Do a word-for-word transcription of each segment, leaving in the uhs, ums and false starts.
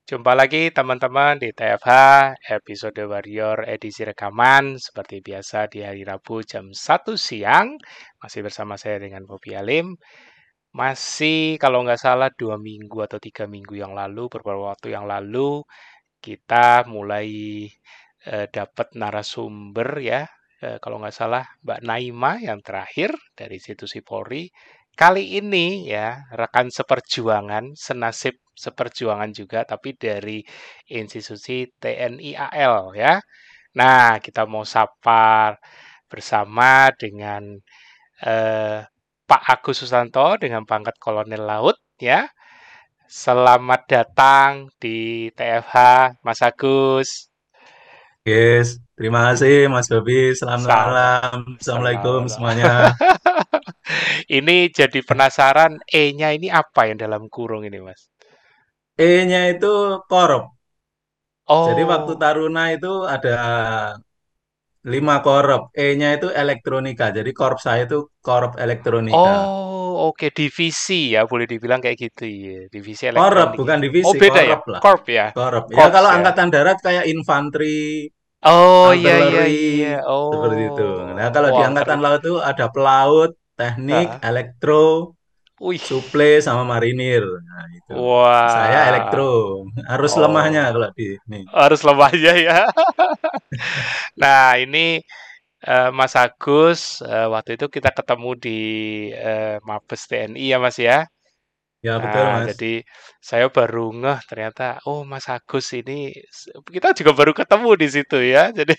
Jumpa lagi teman-teman di T F H episode Warrior edisi rekaman seperti biasa di hari Rabu jam satu siang. Masih bersama saya dengan Bobi Alim. Masih kalau nggak salah dua minggu atau tiga minggu yang lalu, beberapa waktu yang lalu, kita mulai eh, dapat narasumber ya. Eh, kalau nggak salah Mbak Naima yang terakhir dari institusi Polri. Kali ini ya rekan seperjuangan, senasib seperjuangan juga, tapi dari institusi T N I A L ya. Nah, kita mau sapa bersama dengan eh, Pak Agus Susanto dengan pangkat Kolonel Laut ya. Selamat datang di T F H, Mas Agus. Yes, terima kasih Mas Bobi. Selamat Sama, malam. Assalamualaikum selamat. semuanya. Ini jadi penasaran, E-nya ini apa yang dalam kurung ini, Mas? E-nya itu korup. Jadi waktu Oh, Taruna itu ada lima korup. E-nya itu elektronika. Jadi korup saya itu korup elektronika. oh, oke divisi ya, boleh dibilang kayak gitu ya, divisi Korup, elektronik bukan ya. Oh, divisi, beda ya, korup lah. korp ya, Korup. Ya korps kalau ya. angkatan darat kayak infanteri, Oh iya iya artileri, iya. seperti itu. Nah Oh, kalau di wah angkatan keren. laut itu ada pelaut, teknik, Ah, elektro, wih, suple sama marinir. Nah, itu. Saya elektro. wah. Harus lemahnya Oh, kalau di ini. harus lemahnya ya. Nah, ini eh, Mas Agus, eh, waktu itu kita ketemu di eh, Mabes T N I ya Mas ya. Ya, betul, Nah, Mas. jadi saya baru ngeh ternyata, oh Mas Agus ini kita juga baru ketemu di situ ya. Jadi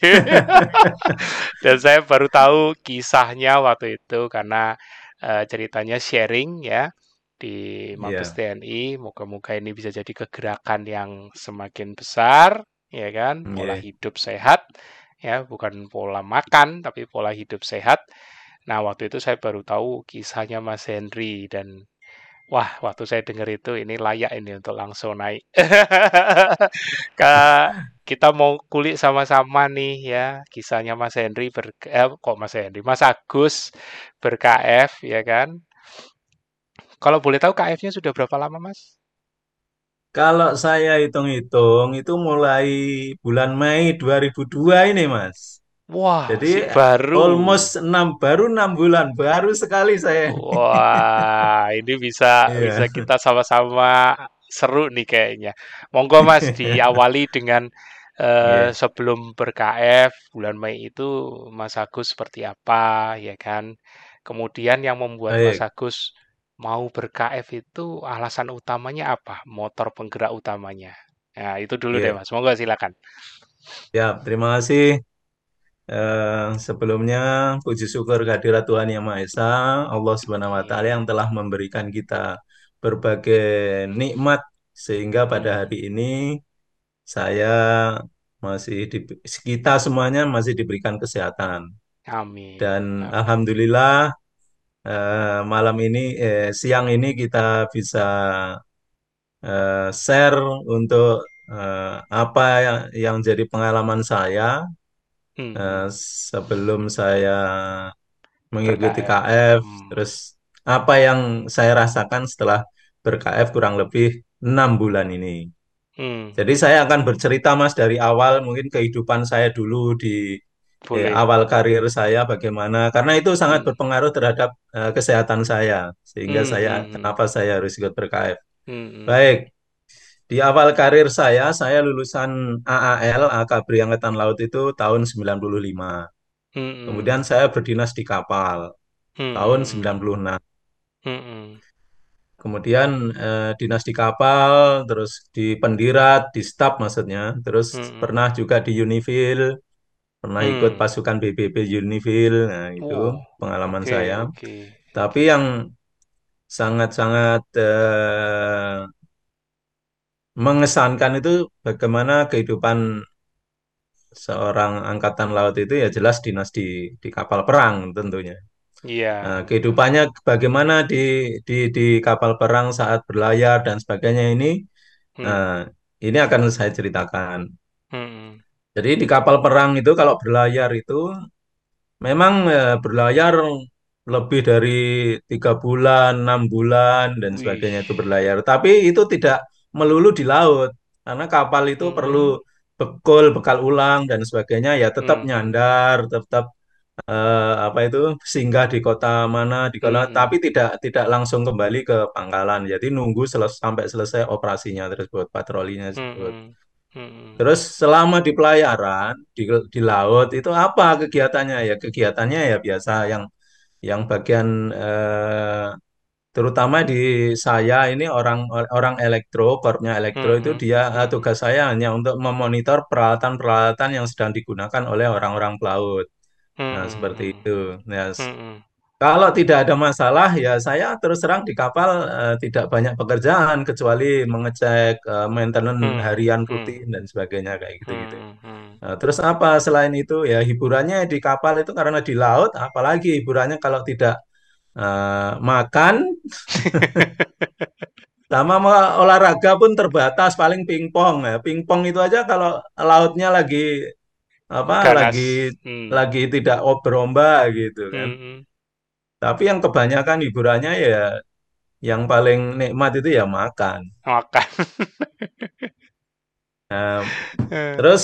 dan saya baru tahu kisahnya waktu itu karena eh, ceritanya sharing ya di Mabes Iya, T N I. Moga-moga ini bisa jadi kegerakan yang semakin besar, ya kan? Pola iya. hidup sehat, ya bukan pola makan tapi pola hidup sehat. Nah, waktu itu saya baru tahu kisahnya Mas Henry dan wah, waktu saya dengar itu ini layak ini untuk langsung naik. Kak, kita mau kulik sama-sama nih ya, kisahnya Mas Henry ber eh, kok Mas Henry, Mas Agus ber-K F ya kan. Kalau boleh tahu K F-nya sudah berapa lama, Mas? Kalau saya hitung-hitung, itu mulai bulan Mei dua ribu dua ini, Mas. Wah, Jadi, masih baru. almost enam, baru enam bulan. Baru sekali saya ini. Wah, ini bisa bisa Iya, kita sama-sama seru nih kayaknya. Monggo Mas diawali dengan eh, iya. sebelum ber-K F bulan Mei itu Mas Agus seperti apa ya kan? Kemudian yang membuat Mas Baik, Agus mau ber-K F itu alasan utamanya apa? Motor penggerak utamanya. Nah, itu dulu deh iya. Mas. Monggo silakan. Ya, terima kasih. Eh, sebelumnya, puji syukur kehadirat Tuhan Yang Maha Esa, Allah Subhanahu Wa Ta'ala yang Amin. telah memberikan kita berbagai nikmat sehingga pada Hmm, hari ini saya masih di, kita semuanya masih diberikan kesehatan. amin. Dan Amin. Alhamdulillah eh, malam ini, eh, siang ini kita bisa eh, share untuk eh, apa yang, yang jadi pengalaman saya Hmm, eh, hmm. sebelum saya mengikuti Ber-K F. K F, Hmm. terus apa yang saya rasakan setelah ber-K F kurang lebih enam bulan ini. Hmm. Jadi saya akan bercerita Mas dari awal mungkin kehidupan saya dulu di eh, Boleh. awal karir saya bagaimana karena itu sangat Hmm. berpengaruh terhadap eh, kesehatan saya sehingga Hmm, saya hmm, hmm. kenapa saya harus ikut ber-K F. Hmm, hmm. Baik, di awal karir saya saya lulusan A A L Akabri Angkatan Laut itu tahun sembilan puluh lima. Hmm, Kemudian saya berdinas di kapal tahun hmm. sembilan puluh enam. Hmm, Kemudian eh, dinas di kapal, terus di pendirat, di staf maksudnya, terus hmm. pernah juga di Unifil, pernah ikut Hmm. pasukan B B B Unifil, nah itu Wow, pengalaman oke saya. oke Tapi oke. yang sangat-sangat eh, mengesankan itu bagaimana kehidupan seorang angkatan laut itu ya jelas dinas di di kapal perang tentunya. Iya. Nah, kehidupannya bagaimana di di di kapal perang saat berlayar dan sebagainya ini, nah, Hmm. ini akan saya ceritakan. Hmm. Jadi di kapal perang itu kalau berlayar itu memang eh, berlayar lebih dari tiga bulan, enam bulan dan Wih. sebagainya itu berlayar. Tapi itu tidak melulu di laut. Karena kapal itu perlu mm, bekul, bekal ulang dan sebagainya ya tetap mm, nyandar, tetap eh, apa itu singgah di kota mana di kota, mm, tapi tidak tidak langsung kembali ke pangkalan. Jadi nunggu seles- sampai selesai operasinya tersebut, patrolinya tersebut. mm, mm, Terus selama di pelayaran di, di laut itu apa kegiatannya ya? Kegiatannya ya biasa yang yang bagian eh, terutama di saya ini orang orang elektro, korpsnya elektro itu mm, dia eh, mm, tugas saya hanya untuk memonitor peralatan-peralatan yang sedang digunakan oleh orang-orang pelaut. Nah, seperti mm, itu. Nah, s- mm, kalau tidak ada masalah, ya saya terus terang di kapal eh, tidak banyak pekerjaan kecuali mengecek eh, maintenance mm, harian mm, rutin dan sebagainya kayak gitu-gitu. mm, mm. Nah, terus apa selain itu ya hiburannya di kapal itu karena di laut, apalagi hiburannya kalau tidak eh, makan sama mau olahraga pun terbatas paling pingpong ya. Pingpong itu aja kalau lautnya lagi apa lagi Ganas. Mm, lagi tidak ob- berombak gitu kan. mm, Tapi yang kebanyakan hiburannya ya yang paling nikmat itu ya makan. makan. Nah, Eh, terus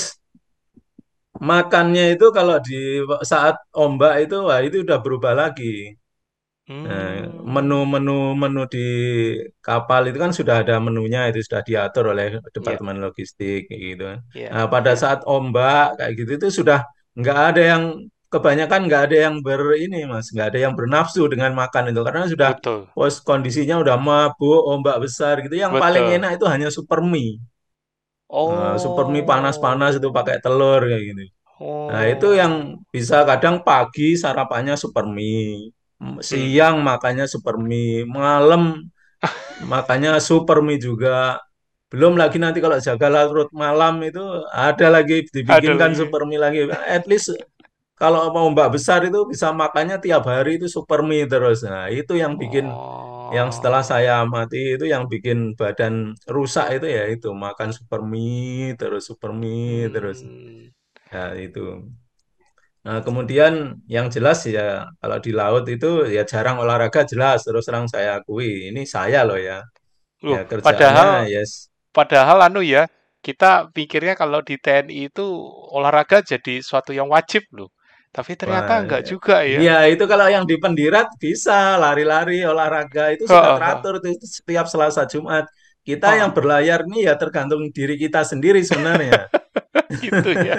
makannya itu kalau di saat ombak itu wah itu udah berubah lagi. Nah, hmm, menu-menu menu di kapal itu kan sudah ada menunya itu sudah diatur oleh ya, Departemen Logistik kayak gitu kan. ya, Nah, pada ya. saat ombak kayak gitu itu sudah nggak ada yang kebanyakan nggak ada yang ber ini Mas, nggak ada yang bernafsu dengan makan itu karena sudah Betul, pos kondisinya udah mabuk, ombak besar gitu. Yang paling betul. enak itu hanya super mie. Nah, super mie panas-panas itu pakai Oh, telur kayak gitu. Nah, itu yang oh, bisa kadang pagi sarapannya super mie, M- mm. siang makannya super mie, malam makannya super mie juga. Belum lagi nanti kalau jaga larut malam itu ada lagi Ada dibikinkan lagi. super mie lagi. At least kalau mau mbak besar itu bisa makannya tiap hari itu super mie terus. Nah, itu yang bikin yang setelah Oh, saya amati itu yang bikin badan rusak itu ya itu makan super mie terus super mie terus. hmm. Ya itu. Nah, kemudian yang jelas ya kalau di laut itu ya jarang olahraga jelas terus terang saya akui. Ini saya loh ya. Ya Loh, kerjaannya padahal, yes. padahal anu ya, kita pikirnya kalau di T N I itu olahraga jadi suatu yang wajib loh. Tapi Wah, ternyata enggak juga iya ya. itu kalau yang di pendirat bisa lari-lari olahraga itu Ha, sudah ha, ha. teratur itu setiap Selasa Jumat. Kita yang Ha, berlayar nih ya tergantung diri kita sendiri sebenarnya. gitu ya.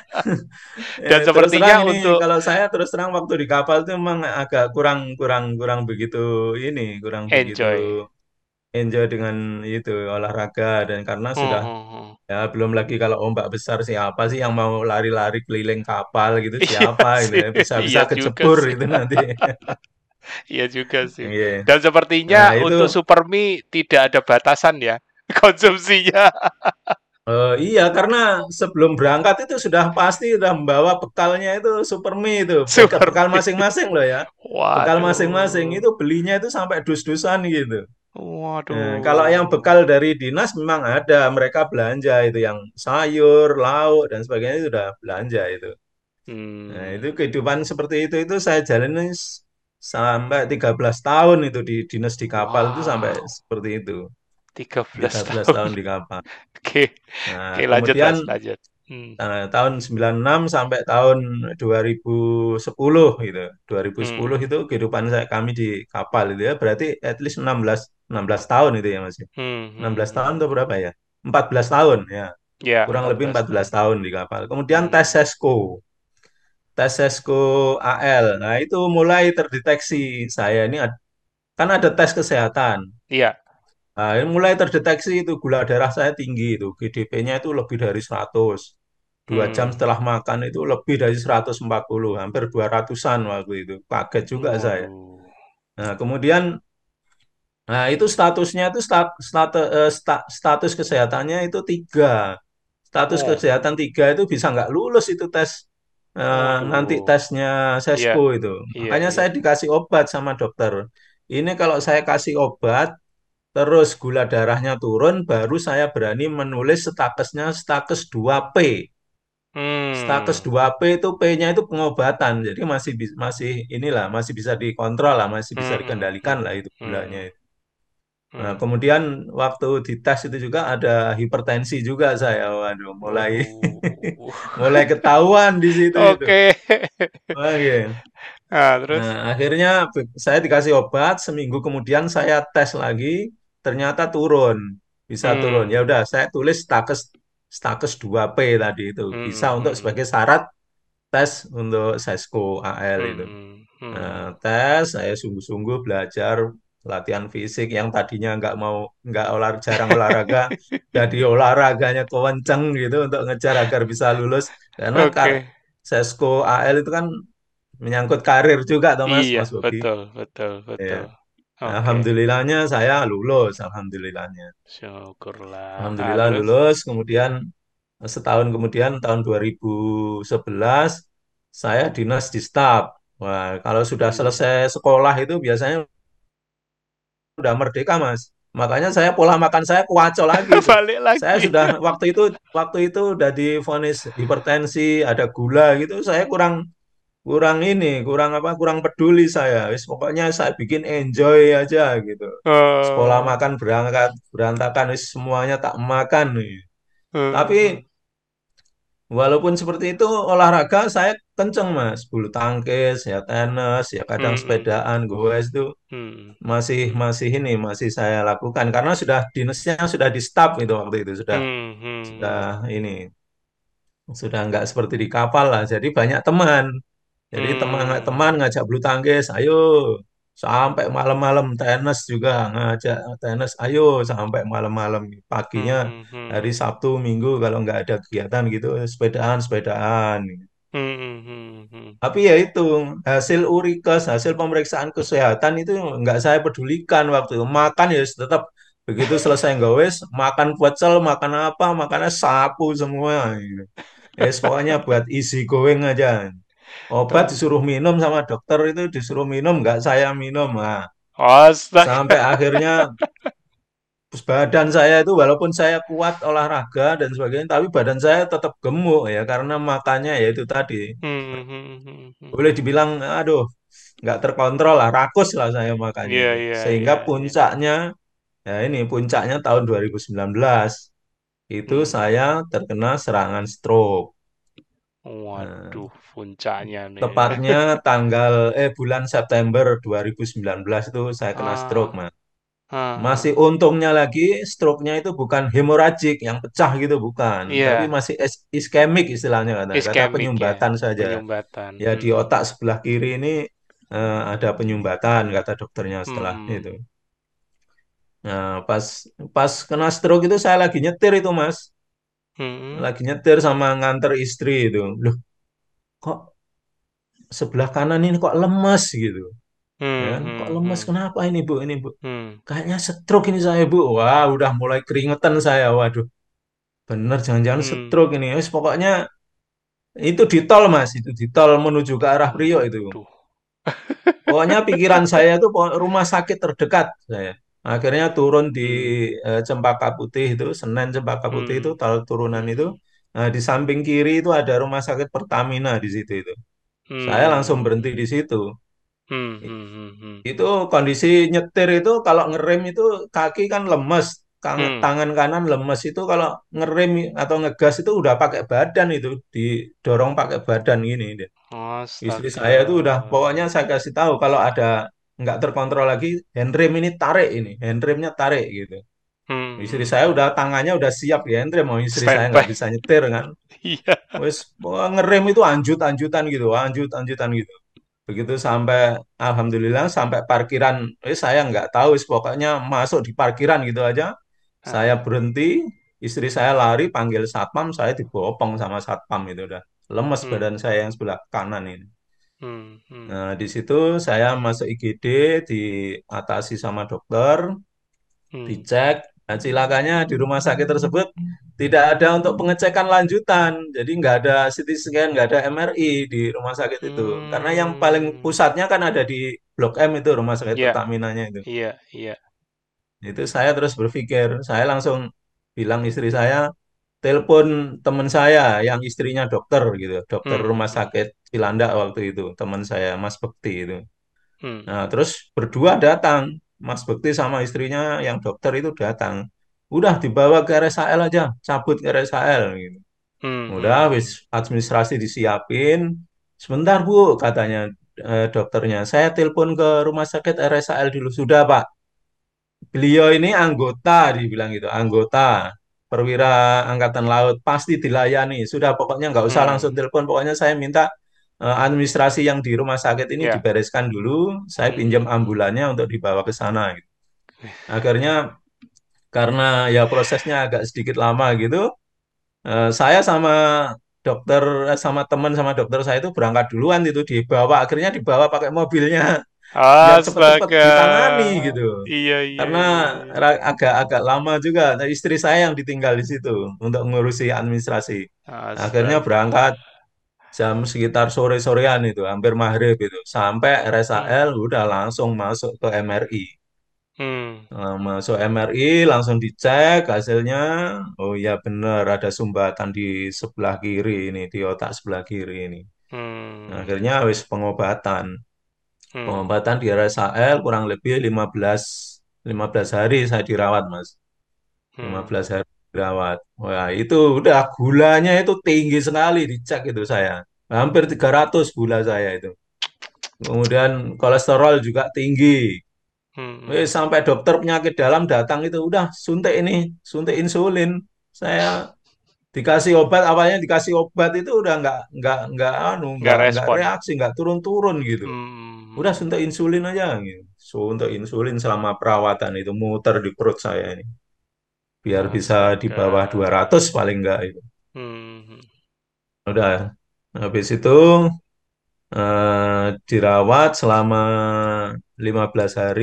Dan Eh, terus terang sepertinya ini untuk kalau saya terus terang waktu di kapal itu memang agak kurang kurang kurang begitu ini kurang begitu enjoy. enjoy dengan itu olahraga dan karena Hmm, sudah hmm, hmm. ya belum lagi kalau ombak besar siapa sih yang mau lari-lari keliling kapal gitu Iya siapa gitu sih, ya bisa-bisa iya juga kecebur sih, itu nanti. iya juga sih. Iya. Dan Nah, sepertinya itu untuk super mie tidak ada batasan ya konsumsinya. eh, iya karena sebelum berangkat itu sudah pasti sudah membawa bekalnya itu super mie itu bekal, Super bekal mie. masing-masing loh ya. Bekal masing-masing Waduh, itu belinya itu sampai dus-dusan gitu. Nah, kalau yang waduh. bekal dari dinas memang ada, mereka belanja itu yang sayur, lauk dan sebagainya itu sudah belanja itu. Nah, itu Hmm, kehidupan seperti itu itu saya jalani s- sampai tiga belas tahun itu di dinas di kapal itu sampai wow, seperti itu. tiga tiga belas belas tahun. tahun di kapal. Oke, Nah, oke lanjut kemudian Mas, lanjut. Hmm, eh, tahun sembilan puluh enam sampai tahun dua ribu sepuluh gitu. dua ribu sepuluh hmm, itu kehidupan saya kami di kapal itu ya berarti at least enam belas enam belas tahun itu ya Mas. hmm, enam hmm, belas tahun hmm. atau berapa ya? Empat belas tahun ya. Ya, Kurang lebih empat belas empat belas tahun. tahun di kapal. Kemudian tes Hmm, sesko. Tes sesko A L. Nah, itu mulai terdeteksi saya ini ad- kan ada tes kesehatan. iya. Nah, ini mulai terdeteksi itu gula darah saya tinggi itu. G D P-nya itu lebih dari seratus. Dua jam Hmm, setelah makan itu lebih dari seratus empat puluh, hampir dua ratusan waktu itu. Kaget juga saya. waduh. Nah, kemudian nah itu statusnya itu stat, stat- eh, sta- status kesehatannya itu tiga. Status Oh, kesehatan tiga itu bisa nggak lulus itu tes eh, nanti waduh. tesnya Iya, Sesko itu. iya, Makanya iya. saya dikasih obat sama dokter. Ini kalau saya kasih obat terus gula darahnya turun, baru saya berani menulis statusnya status dua p. Status Hmm, dua p itu P-nya itu pengobatan. Jadi masih bis- masih inilah, masih bisa dikontrol lah, masih bisa hmm, hmm, dikendalikan hmm, lah itu gulanya. hmm. Nah, hmm. kemudian waktu dites itu juga ada hipertensi juga saya. Waduh, mulai Waduh. mulai ketahuan di situ itu. Oke. Wah, iya. Nah, Nah, terus? akhirnya be- saya dikasih obat, seminggu kemudian saya tes lagi, ternyata turun, bisa turun. Ya Hmm. udah, saya tulis status status dua p tadi itu, bisa Hmm, untuk hmm, sebagai syarat tes untuk Sesko A L itu. hmm, Nah, hmm. tes saya sungguh-sungguh belajar latihan fisik yang tadinya nggak mau nggak olah jarang olahraga, jadi olahraganya kenceng gitu untuk ngejar agar bisa lulus karena kar Oke. Sesko A L itu kan menyangkut karir juga, Thomas, Iya, Mas Bobi. betul, betul, Ya, betul. Oke. alhamdulillahnya saya lulus, alhamdulillahnya. Syukurlah. Ah, Alhamdulillah terus? lulus, kemudian setahun kemudian tahun dua ribu sebelas saya dinas di staf. Wah, kalau sudah Hmm. selesai sekolah itu biasanya udah merdeka, Mas. Makanya saya pola makan saya kuaco lagi itu. Balik Saya lagi. sudah waktu itu waktu itu udah divonis hipertensi, ada gula gitu, saya kurang kurang ini, kurang apa, kurang peduli saya. Wis pokoknya saya bikin enjoy aja gitu. Sekolah Oh. makan berangkat berantakan, wis semuanya tak makan. Tapi Hmm, walaupun seperti itu olahraga saya kenceng Mas, bulu tangkis, ya tenis, ya kadang hmm, hmm, sepedaan, goes itu hmm, masih hmm, masih ini masih saya lakukan karena sudah dinasnya sudah di stop itu waktu itu sudah hmm, hmm, sudah hmm, ini sudah nggak seperti di kapal lah. Jadi banyak teman. Jadi teman-teman hmm, ngajak bulu tangkis, ayo sampai malam-malam tenis juga ngajak tenis, ayo sampai malam-malam. Paginya hmm, hari hmm, Sabtu Minggu kalau nggak ada kegiatan gitu sepedaan sepedaan. hmm, hmm, hmm. Tapi ya itu hasil urikes, hasil pemeriksaan kesehatan itu nggak saya pedulikan waktu itu. Makan ya tetap begitu selesai gowes, makan pecel, makan apa, makannya sapu semua. Gitu. Ya, pokoknya buat easy going aja. Obat Tuh. disuruh minum sama dokter itu disuruh minum, nggak saya minum. Nah, Astaga. sampai akhirnya badan saya itu walaupun saya kuat olahraga dan sebagainya, tapi badan saya tetap gemuk ya karena makannya ya itu tadi. Hmm, hmm, hmm, hmm, Boleh hmm. dibilang, aduh, nggak terkontrol lah, rakus lah saya makannya Iya, itu. iya, Sehingga iya, iya. puncaknya, ya ini puncaknya tahun dua ribu sembilan belas itu Hmm. saya terkena serangan stroke. Nah, Waduh, puncaknya nih. tepatnya tanggal eh bulan September dua ribu sembilan belas itu saya kena stroke, Ah, Mas. ah, Masih ah. untungnya lagi stroke-nya itu bukan hemoragik yang pecah gitu bukan, tapi Iya, masih is- iskemik istilahnya kata kata iskemik ya, penyumbatan saja. penyumbatan. Ya di Hmm, otak sebelah kiri ini eh, ada penyumbatan kata dokternya setelah hmm, itu. Nah, pas pas kena stroke itu saya lagi nyetir itu, Mas. hmm, Lagi nyetir sama nganter istri itu. Loh, kok sebelah kanan ini kok lemes gitu. Ya hmm, kan? Kok hmm, lemes hmm, kenapa ini, Bu? Ini, Bu. hmm, Kayaknya stroke ini saya, Bu. Wah, udah mulai keringetan saya. Waduh, bener jangan-jangan hmm. stroke ini. Wis pokoknya itu di tol, Mas. Itu di tol menuju ke arah Priok itu. Waduh. Pokoknya pikiran saya itu pokok- rumah sakit terdekat saya. Akhirnya turun di Hmm, eh, Cempaka Putih itu, Senen Cempaka Putih itu, hmm, tol turunan itu. hmm, Nah, di samping kiri itu ada rumah sakit Pertamina di situ itu. Saya langsung hmm, berhenti di situ. hmm, I- hmm, hmm, hmm, Itu kondisi nyetir itu kalau ngerem itu kaki kan lemes, Kang- hmm. tangan kanan lemes itu kalau ngerem atau ngegas itu udah pakai badan itu, didorong pakai badan gini. Istri Astaga. saya itu udah pokoknya saya kasih tahu kalau ada nggak terkontrol lagi handrem ini tarik ini handremnya tarik gitu. Hmm, Istri hmm, saya hmm. udah tangannya udah siap ya handrem mau istri saya nggak Standby. bisa nyetir kan. Iya. Wes pokoknya ngerem itu anjut-anjutan gitu, anjut-anjutan gitu. Begitu sampai alhamdulillah sampai parkiran, eh saya nggak tahu wes pokoknya masuk di parkiran gitu aja. Saya Ah, berhenti, istri saya lari panggil satpam, saya dibopong sama satpam itu udah lemes hmm, badan saya yang sebelah kanan ini. hmm, hmm, Nah, di situ saya masuk I G D, diatasi sama dokter, hmm, dicek. Nah, cilakanya di rumah sakit tersebut tidak ada untuk pengecekan lanjutan. Jadi nggak ada C T scan, nggak ada M R I di rumah sakit itu. Karena yang paling hmm. pusatnya kan ada di Blok M itu, rumah sakit Iya, Pertaminanya itu. iya, iya. Itu saya terus berpikir, saya langsung bilang istri saya, telepon teman saya yang istrinya dokter gitu, dokter Hmm, rumah hmm, sakit Cilandak waktu itu, teman saya Mas Bekti itu. hmm, Nah, terus berdua datang. Mas Bekti sama istrinya yang dokter itu datang. Udah dibawa ke R S H L aja, cabut ke R S H L gitu. Hmm, Udah, hmm, wis hmm. administrasi disiapin. Sebentar Bu, katanya eh, dokternya. Saya telepon ke rumah sakit R S H L dulu. Sudah Pak, beliau ini anggota, dibilang gitu, anggota perwira Angkatan Laut, pasti dilayani. Sudah, pokoknya nggak usah langsung Hmm, telepon. Pokoknya saya minta eh, administrasi yang di rumah sakit ini ya. dibereskan dulu. Saya Hmm, pinjam hmm, hmm. ambulannya untuk dibawa ke sana, gitu. Akhirnya karena ya prosesnya agak sedikit lama gitu, eh, saya sama dokter eh, sama teman sama dokter saya itu berangkat duluan itu dibawa, akhirnya dibawa pakai mobilnya biar cepet-cepet Astaga. ditangani gitu. Iya, iya, Karena iya, iya. ra- agak-agak lama juga. Nah, istri saya yang ditinggal di situ untuk ngurusi administrasi. Akhirnya Astaga. berangkat jam sekitar sore-sorean itu, hampir maghrib itu. Sampai Hmm, R S H L udah langsung masuk ke M R I. hmm, Nah, masuk M R I langsung dicek hasilnya. Oh iya benar ada sumbatan di sebelah kiri ini, di otak sebelah kiri ini. Nah, hmm, akhirnya wis pengobatan. hmm, Pengobatan di R S H L kurang lebih lima belas lima belas hari saya dirawat, Mas. lima hmm. belas hari dirawat. Wah, itu udah gulanya itu tinggi sekali dicek itu saya. Hampir tiga ratus gula saya itu. Kemudian kolesterol juga tinggi. Hmm, Wih, sampai dokter penyakit dalam datang itu udah suntik ini, suntik insulin. Saya dikasih obat, awalnya dikasih obat itu udah nggak nggak nggak anu nggak nggak nggak respon. reaksi, nggak turun-turun gitu. Udah Hmm, suntik insulin aja gitu. Suntik insulin selama perawatan itu muter di perut saya ini. Biar bisa di astaga. bawah dua ratus paling enggak itu. Hmm, Udah, habis itu eh, dirawat selama lima belas hari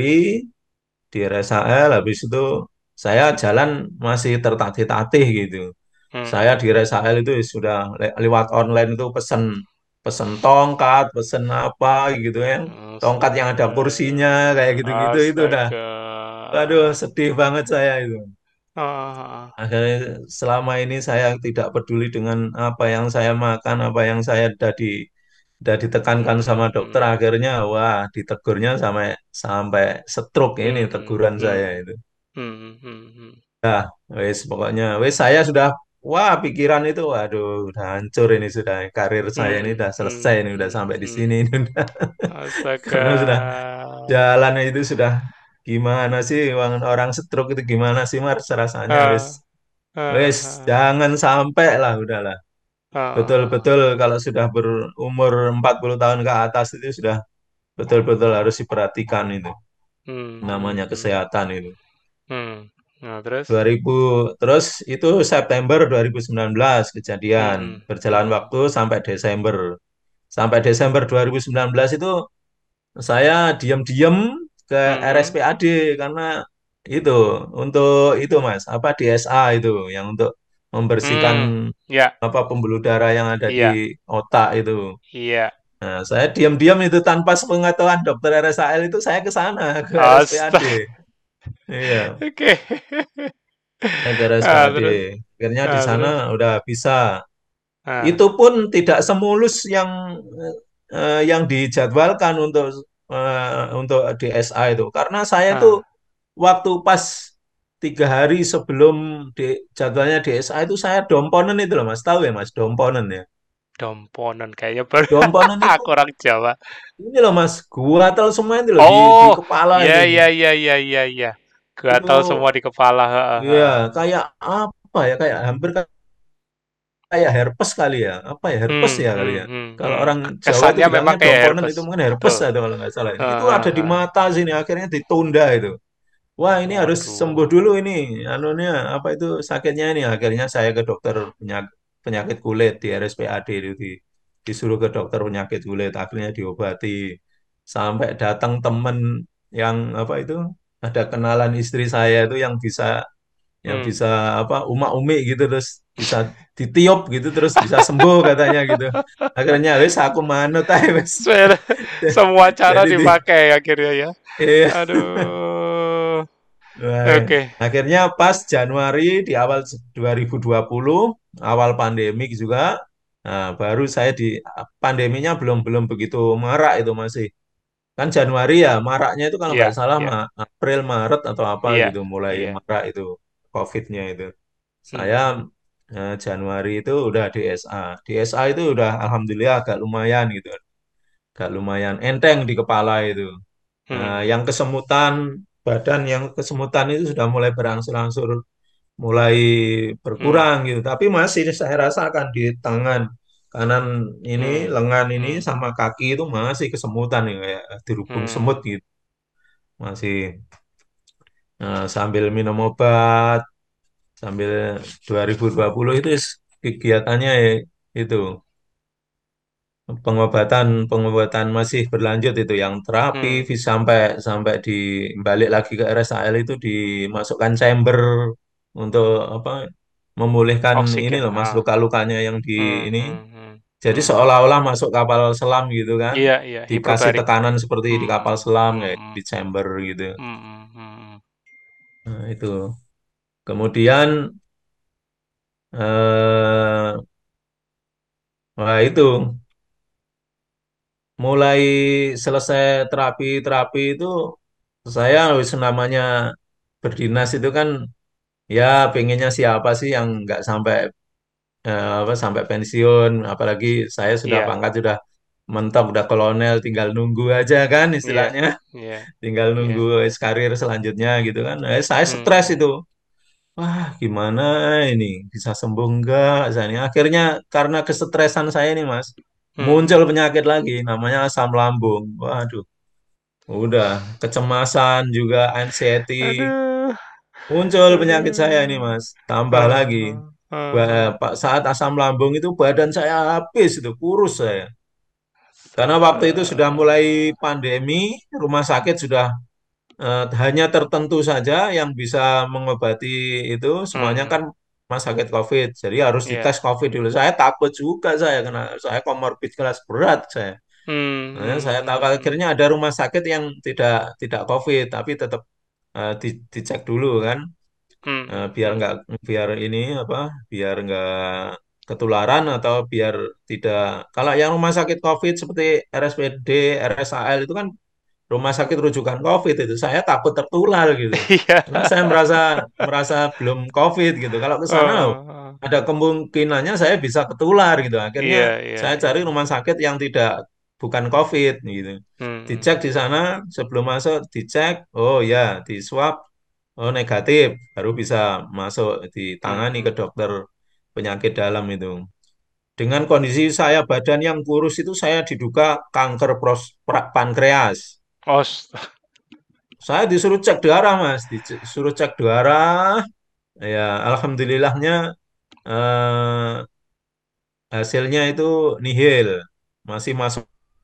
di R S H L, habis itu saya jalan masih tertatih-tatih gitu. Saya hmm. di R S H L itu sudah le- lewat online itu pesen pesen tongkat, pesen apa gitu ya. Tongkat yang ada Astaga. kursinya kayak gitu-gitu itu udah. Astaga. Aduh, sedih banget saya itu. Ah, Akhirnya selama ini saya tidak peduli dengan apa yang saya makan, apa yang saya sudah di sudah ditekankan sama hmm, dokter. hmm, Akhirnya wah ditegurnya sampai sampai stroke ini hmm, hmm, teguran saya hmm, itu. hmm, hmm, hmm. Nah, wes pokoknya wes saya sudah wah pikiran itu waduh udah hancur ini sudah karir saya ini Hmm, udah selesai hmm, ini udah hmm, sampai di hmm. sini ini udah Astaga. karena sudah jalannya itu sudah gimana sih orang orang stroke itu gimana sih Mas rasanya wes Ah, wes ah, jangan sampai lah udahlah. ah, Betul-betul kalau sudah berumur empat puluh tahun ke atas itu sudah betul-betul harus diperhatikan itu hmm, hmm, namanya hmm, kesehatan itu. hmm. Nah, terus? dua ribu terus itu September dua ribu sembilan belas Hmm, kejadian hmm, berjalan hmm, waktu sampai Desember. Sampai Desember dua ribu sembilan belas itu saya diam-diam ke hmm, R S P A D karena itu untuk itu Mas, apa D S A itu yang untuk membersihkan hmm. Ya, apa pembuluh darah yang ada di iya, otak itu. iya. Nah, saya diam-diam itu tanpa sepengetahuan dokter R S A L itu saya ke sana ke Astaga. R S P A D. Iya, Oke. saya ke Ah, R S P A D. terus? Akhirnya di Ah, sana terus? udah bisa. Ah, Itu pun tidak semulus yang eh, yang dijadwalkan untuk eh, untuk D S A itu. Karena saya itu ah. waktu pas tiga hari sebelum di, jadwalnya D S A itu saya domponen itu loh Mas. Tahu ya Mas, domponen ya. Domponen kayaknya baru Domponen itu aku orang Jawa. ini loh Mas, guatal semua itu loh di di Oh, kepala iya itu. iya iya iya iya iya. Itu Gatal semua di kepala. Heeh, ya heeh. kayak apa ya kayak hampir kayak herpes kali ya apa ya herpes Hmm, ya kali hmm, ya hmm, kalau hmm. orang Jawa itu Kesannya memang bilangnya kayak domponen herpes. itu mungkin herpes Betul. atau kalau nggak salah itu Heeh, ada di heeh. mata sini akhirnya ditunda itu wah ini harus sembuh dulu Waduh. ini anunya apa itu sakitnya ini akhirnya saya ke dokter penyakit, penyakit kulit di R S P A D itu di, disuruh ke dokter penyakit kulit akhirnya diobati sampai datang temen yang apa itu ada kenalan istri saya itu yang bisa yang Hmm. bisa apa umak-umi gitu terus bisa ditiup gitu terus bisa sembuh katanya gitu. Akhirnya wes aku manut aja wes. Se- Semua cara Jadi di dipakai akhirnya ya. iya. Aduh. Wah, Oke. akhirnya pas Januari di awal dua ribu dua puluh awal pandemik juga nah, baru saya di pandeminya belum belum begitu marak itu masih kan Januari ya, maraknya itu kalau Iya, nggak salah iya, Ma- April, Maret atau apa iya, gitu, mulai iya. marak itu COVID-nya itu. Saya Hmm, eh, Januari itu udah di S A. Di S A itu udah alhamdulillah agak lumayan gitu, agak lumayan enteng di kepala itu. Nah, hmm, yang kesemutan, badan yang kesemutan itu sudah mulai berangsur-angsur mulai hmm, berkurang gitu. Tapi masih saya rasakan di tangan kanan ini, hmm, lengan ini hmm, sama kaki itu masih kesemutan ya, kayak dirubung semut hmm, gitu. Masih eh, sambil minum obat, sambil dua ribu dua puluh itu is- kegiatannya ya itu pengobatan pengobatan masih berlanjut itu yang terapi hmm. vis- sampai sampai di balik lagi ke R S A L itu dimasukkan chamber untuk apa memulihkan ini Oksigen. loh Mas Ah. luka-lukanya yang di Hmm, ini hmm, hmm, jadi hmm. seolah-olah masuk kapal selam gitu kan Iya, iya, dikasih hiperbarik. tekanan seperti di Hmm, kapal selam hmm, kayak hmm, di chamber gitu. hmm, hmm, hmm. Nah, itu kemudian eh wah itu mulai selesai terapi-terapi itu saya wis namanya berdinas itu kan ya pengennya siapa sih yang nggak sampai eh, apa sampai pensiun apalagi saya sudah Iya, pangkat sudah mentok udah kolonel tinggal nunggu aja kan iya, istilahnya iya, tinggal iya. nunggu karir selanjutnya gitu kan eh, saya Hmm, stres hmm, itu wah gimana ini bisa sembuh enggak saya ini akhirnya karena kesetresan saya ini Mas hmm. muncul penyakit lagi namanya asam lambung waduh udah kecemasan juga anxiety Aduh, muncul penyakit saya ini aduh. Mas tambah Ah, lagi ah, Ba- ah, Pak saat asam lambung itu badan saya habis itu kurus saya karena waktu itu sudah mulai ah. pandemi rumah sakit sudah eh, hanya tertentu saja yang bisa mengobati itu semuanya Hmm, kan rumah sakit COVID jadi harus iya. dites COVID dulu saya takut juga saya karena saya komorbid kelas berat saya. Hmm, Nah, hmm, saya tahu hmm, hmm, akhirnya ada rumah sakit yang tidak tidak COVID tapi tetap eh, di- dicek dulu kan. hmm, Eh, biar hmm, nggak biar ini apa biar nggak ketularan atau biar tidak kalau yang rumah sakit COVID seperti R S P D, R S A L itu kan rumah sakit rujukan COVID itu saya takut tertular gitu iya. karena saya merasa merasa belum COVID gitu kalau ke sana oh, Oh, ada kemungkinannya saya bisa ketular gitu akhirnya iya, iya, saya cari iya. rumah sakit yang tidak bukan COVID gitu Hmm, dicek di sana sebelum masuk dicek oh ya di swab oh negatif baru bisa masuk hmm, ditangani ke hmm. dokter penyakit dalam itu dengan kondisi saya badan yang kurus itu saya diduga kanker pros, pra- pankreas. Oh, s- Saya disuruh cek darah, Mas. Disuruh cek darah. Ya, alhamdulillahnya eh, hasilnya itu nihil. Masih masuk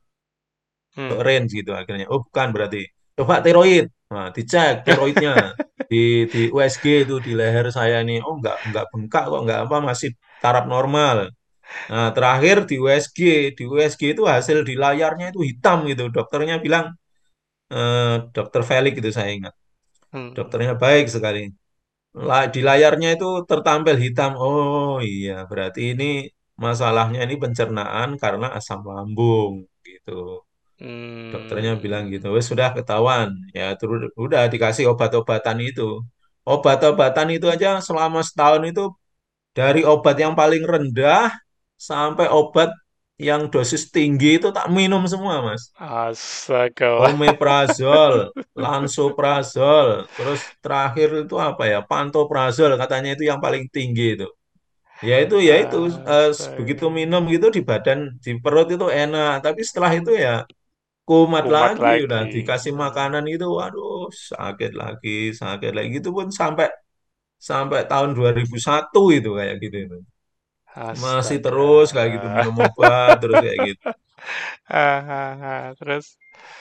hmm. range gitu akhirnya. Oh, bukan berarti. Coba tiroid. Nah, dicek tiroidnya di di U S G itu di leher saya ini. Oh, enggak enggak bengkak kok, enggak apa masih taraf normal. Nah, terakhir di U S G, di U S G itu hasil di layarnya itu hitam gitu. Dokternya bilang eh, dokter Felix itu saya ingat. Hmm, Dokternya baik sekali. La- di layarnya itu tertampil hitam. Oh iya, berarti ini masalahnya ini pencernaan karena asam lambung gitu. Dokternya bilang gitu. hmm, Wes sudah ketahuan. Ya terus udah dikasih obat-obatan itu. Obat-obatan itu aja selama setahun itu dari obat yang paling rendah sampai obat yang dosis tinggi itu tak minum semua, Mas. astaga. Omeprazol, lansoprazol, terus terakhir itu apa ya? Pantoprazol katanya itu yang paling tinggi itu. Ya itu ya itu eh, begitu Astaga. minum gitu di badan di perut itu enak, tapi setelah itu ya kumat Kumat lagi udah lagi. dikasih Hmm. makanan itu waduh sakit lagi, sakit lagi itu pun sampai sampai tahun dua ribu satu itu kayak gitu itu. Masih Astaga. terus kayak gitu minum obat terus kayak gitu. Ah, ah, ah. Terus,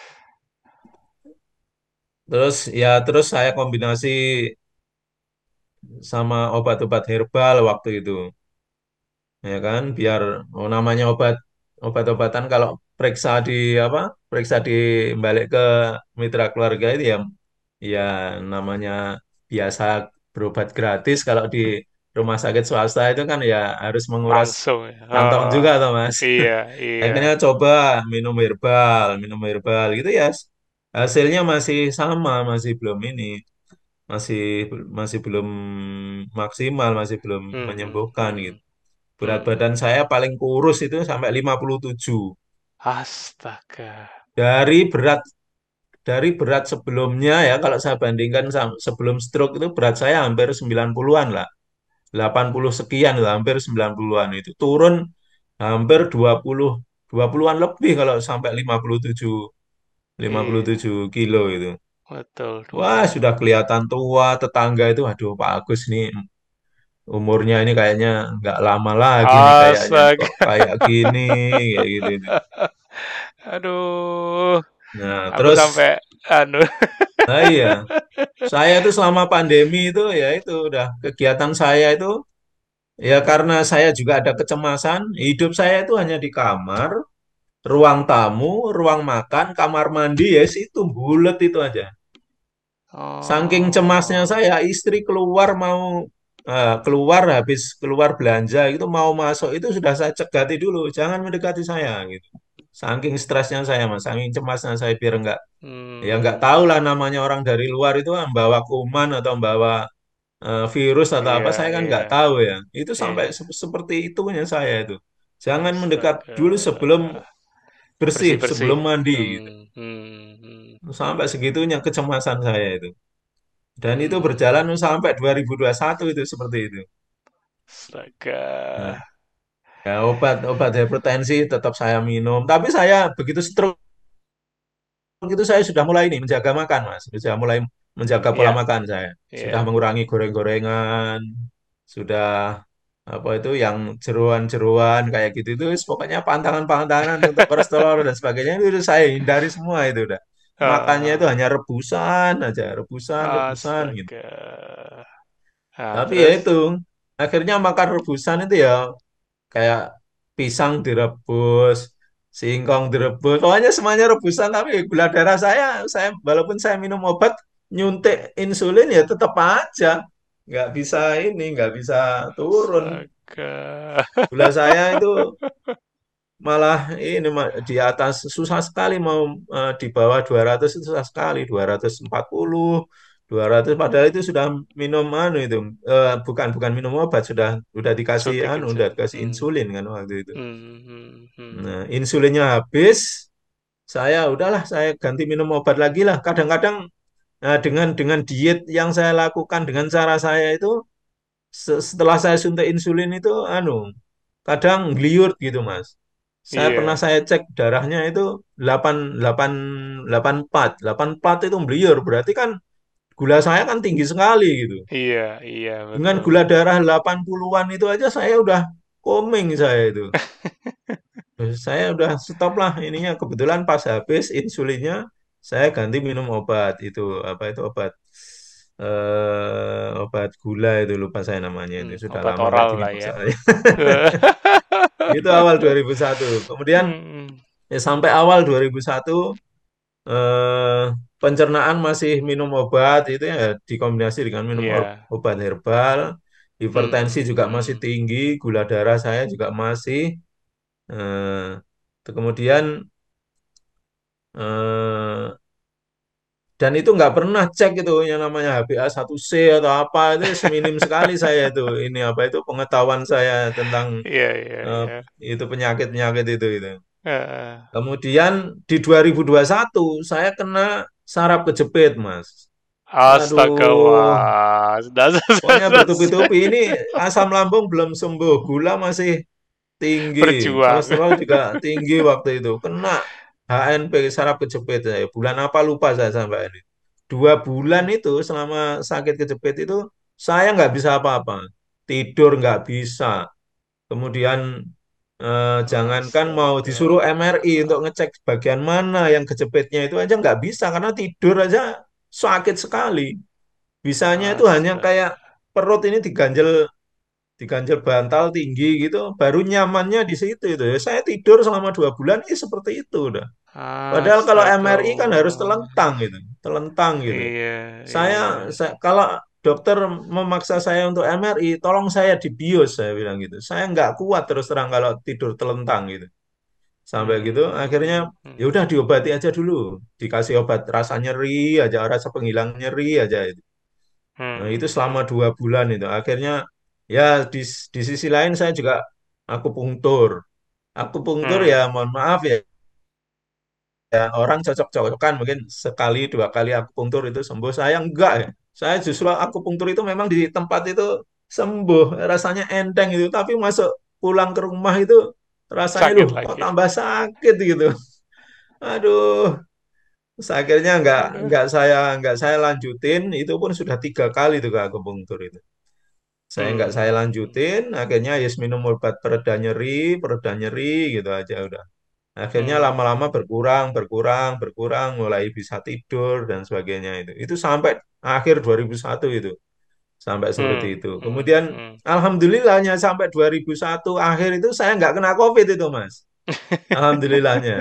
Terus ya terus saya kombinasi sama obat-obat herbal waktu itu. Ya kan biar oh, namanya obat obat-obatan kalau periksa di apa periksa di balik ke mitra keluarga itu ya ya namanya biasa berobat gratis kalau di rumah sakit swasta itu kan ya harus menguras Langsung ya. kantong Oh, juga toh Mas. iya, iya. Akhirnya coba minum herbal, minum herbal gitu ya. Hasilnya masih sama, masih belum ini, masih masih belum maksimal, masih belum Hmm, hmm, menyembuhkan gitu. hmm, Berat hmm. badan saya paling kurus itu sampai lima puluh tujuh. Astaga. Dari berat dari berat sebelumnya ya kalau saya bandingkan sam- sebelum stroke itu berat saya hampir sembilan puluhan-an lah. delapan puluh sekian lah, hampir sembilan puluhan-an itu. Turun hampir dua puluh dua puluhan-an lebih kalau sampai lima puluh tujuh lima puluh Iya, tujuh kilo itu. betul, Wah, betul. sudah kelihatan tua, tetangga itu, aduh Pak Agus nih umurnya ini kayaknya nggak lama lagi nih kayaknya Astaga. kok kayak gini, kayak gitu. Aduh, Nah, aku terus, sampai anu. nah iya, saya itu selama pandemi itu ya itu udah kegiatan saya itu ya karena saya juga ada kecemasan, hidup saya itu hanya di kamar, ruang tamu, ruang makan, kamar mandi, ya itu bulat itu aja. Saking cemasnya Oh, saya, istri keluar mau eh, keluar habis keluar belanja itu mau masuk itu sudah saya cegati dulu, jangan mendekati saya gitu. Saking stresnya saya mas, saking cemasnya saya biar nggak ya nggak tahu lah hmm, namanya orang dari luar itu membawa kuman atau membawa eh, virus atau apa iya, saya kan iya, nggak tahu ya. Itu sampai iya. se- seperti itunya saya itu. Jangan mendekat Astaga. dulu sebelum bersih, Bersih-bersih. sebelum mandi gitu. Hmm, hmm, hmm, Sampai segitunya kecemasan saya itu. Dan itu berjalan hmm. sampai dua ribu dua puluh satu itu seperti itu. Astaga. Nah, ya obat obat hipertensi tetap saya minum. Tapi saya begitu stroke itu saya sudah mulai ini menjaga makan, Mas. Sudah mulai menjaga pola Iya, makan saya. Sudah iya. mengurangi goreng-gorengan, sudah apa itu yang jeroan-jeroan kayak gitu itu pokoknya pantangan-pantangan untuk kolesterol dan sebagainya itu udah saya hindari semua itu udah. Makannya itu Ah, hanya rebusan aja, rebusan, rebusan gitu. astaga. Nah, Tapi ya terus? itu akhirnya makan rebusan itu ya kayak pisang direbus, singkong direbus, pokoknya semuanya rebusan. Tapi gula darah saya, saya walaupun saya minum obat nyuntik insulin ya tetap aja nggak bisa ini, nggak bisa turun. Astaga. Gula saya itu malah ini ma- di atas susah sekali mau eh, di bawah dua ratus itu susah sekali, dua ratus empat puluh, dua ratus padahal itu sudah minum anu itu eh, bukan bukan minum obat sudah udah dikasih Suntik anu udah insulin. dikasih Hmm. insulin kan waktu itu. Hmm, hmm, hmm. Nah, insulinnya habis, saya udahlah saya ganti minum obat lagi lah. Kadang-kadang nah, dengan dengan diet yang saya lakukan dengan cara saya itu se- setelah saya suntik insulin itu anu kadang ngeliur gitu Mas. Saya pernah Iya, saya cek darahnya itu delapan delapan delapan empat delapan empat itu beliur berarti kan gula saya kan tinggi sekali gitu. iya, iya, Dengan betul. gula darah delapan puluhan-an itu aja saya udah komeng saya itu. Terus saya udah stop lah ininya. Kebetulan pas habis insulinnya, saya ganti minum obat itu apa itu obat eh obat gula itu lupa saya namanya itu Hmm, sudah obat lama nggak oral lah diminum ya. saya. Itu awal dua ribu satu. Kemudian Hmm, ya, sampai awal dua ribu satu eh, pencernaan masih minum obat itu ya dikombinasi dengan minum or- iya. obat herbal. Hipertensi Hmm, juga masih hmm. tinggi, gula darah saya juga masih. Eh, Terus kemudian eh, dan itu nggak pernah cek itu yang namanya H b A satu c atau apa itu seminim sekali saya itu ini apa itu pengetahuan saya tentang Iya, iya, eh, iya. itu penyakit-penyakit itu itu. Heeh. Kemudian di dua ribu dua puluh satu saya kena saraf kejepit, Mas. Astaga, Aduh, Mas. Dasar, pokoknya dasar, dasar. bertubi-tubi ini asam lambung belum sembuh, gula masih tinggi, Berjuang. kolesterol juga tinggi waktu itu. Kena H N P saraf kejepit saya. Bulan apa lupa saya sampai ini. Dua bulan itu selama sakit kejepit itu saya nggak bisa apa-apa. Tidur nggak bisa. Kemudian eh, jangankan mau Astaga. disuruh M R I untuk ngecek bagian mana yang kejepitnya itu aja nggak bisa karena tidur aja sakit sekali. Bisanya itu hanya kayak Astaga. perut ini diganjel diganjel bantal tinggi gitu, baru nyamannya di situ itu ya. Saya tidur selama dua bulan ini seperti itu udah. Padahal kalau Astaga, M R I kan harus Mas. telentang gitu, telentang gitu. Iya, Saya, iya. saya kalau dokter memaksa saya untuk M R I, tolong saya dibius, saya bilang gitu. Saya nggak kuat terus terang kalau tidur telentang gitu. Sampai gitu, akhirnya Hmm, ya hmm, udah diobati aja dulu, dikasih obat rasa nyeri aja, rasa penghilang nyeri aja itu. Nah, itu hmm, selama hmm, dua bulan itu. Akhirnya ya di di sisi lain saya juga aku pungtur. Aku pungtur ya, hmm. mohon maaf ya, ya orang cocok-cocokan mungkin sekali dua kali akupunktur itu sembuh, saya enggak ya, saya justru akupunktur itu memang di tempat itu sembuh, rasanya enteng itu, tapi masuk pulang ke rumah itu rasanya loh Sakit kok lagi. tambah sakit gitu. Aduh, terus akhirnya enggak Aduh. enggak saya enggak saya lanjutin, itu pun sudah tiga kali itu ke akupunktur itu, saya enggak saya Hmm, lanjutin, akhirnya yes minum obat pereda nyeri, pereda nyeri gitu aja udah. Akhirnya lama-lama hmm, berkurang, berkurang, berkurang, mulai bisa tidur dan sebagainya itu. Itu sampai akhir dua ribu satu itu, sampai seperti hmm, itu. hmm, Kemudian hmm. alhamdulillahnya sampai dua ribu satu akhir itu saya nggak kena COVID itu, Mas. Alhamdulillahnya.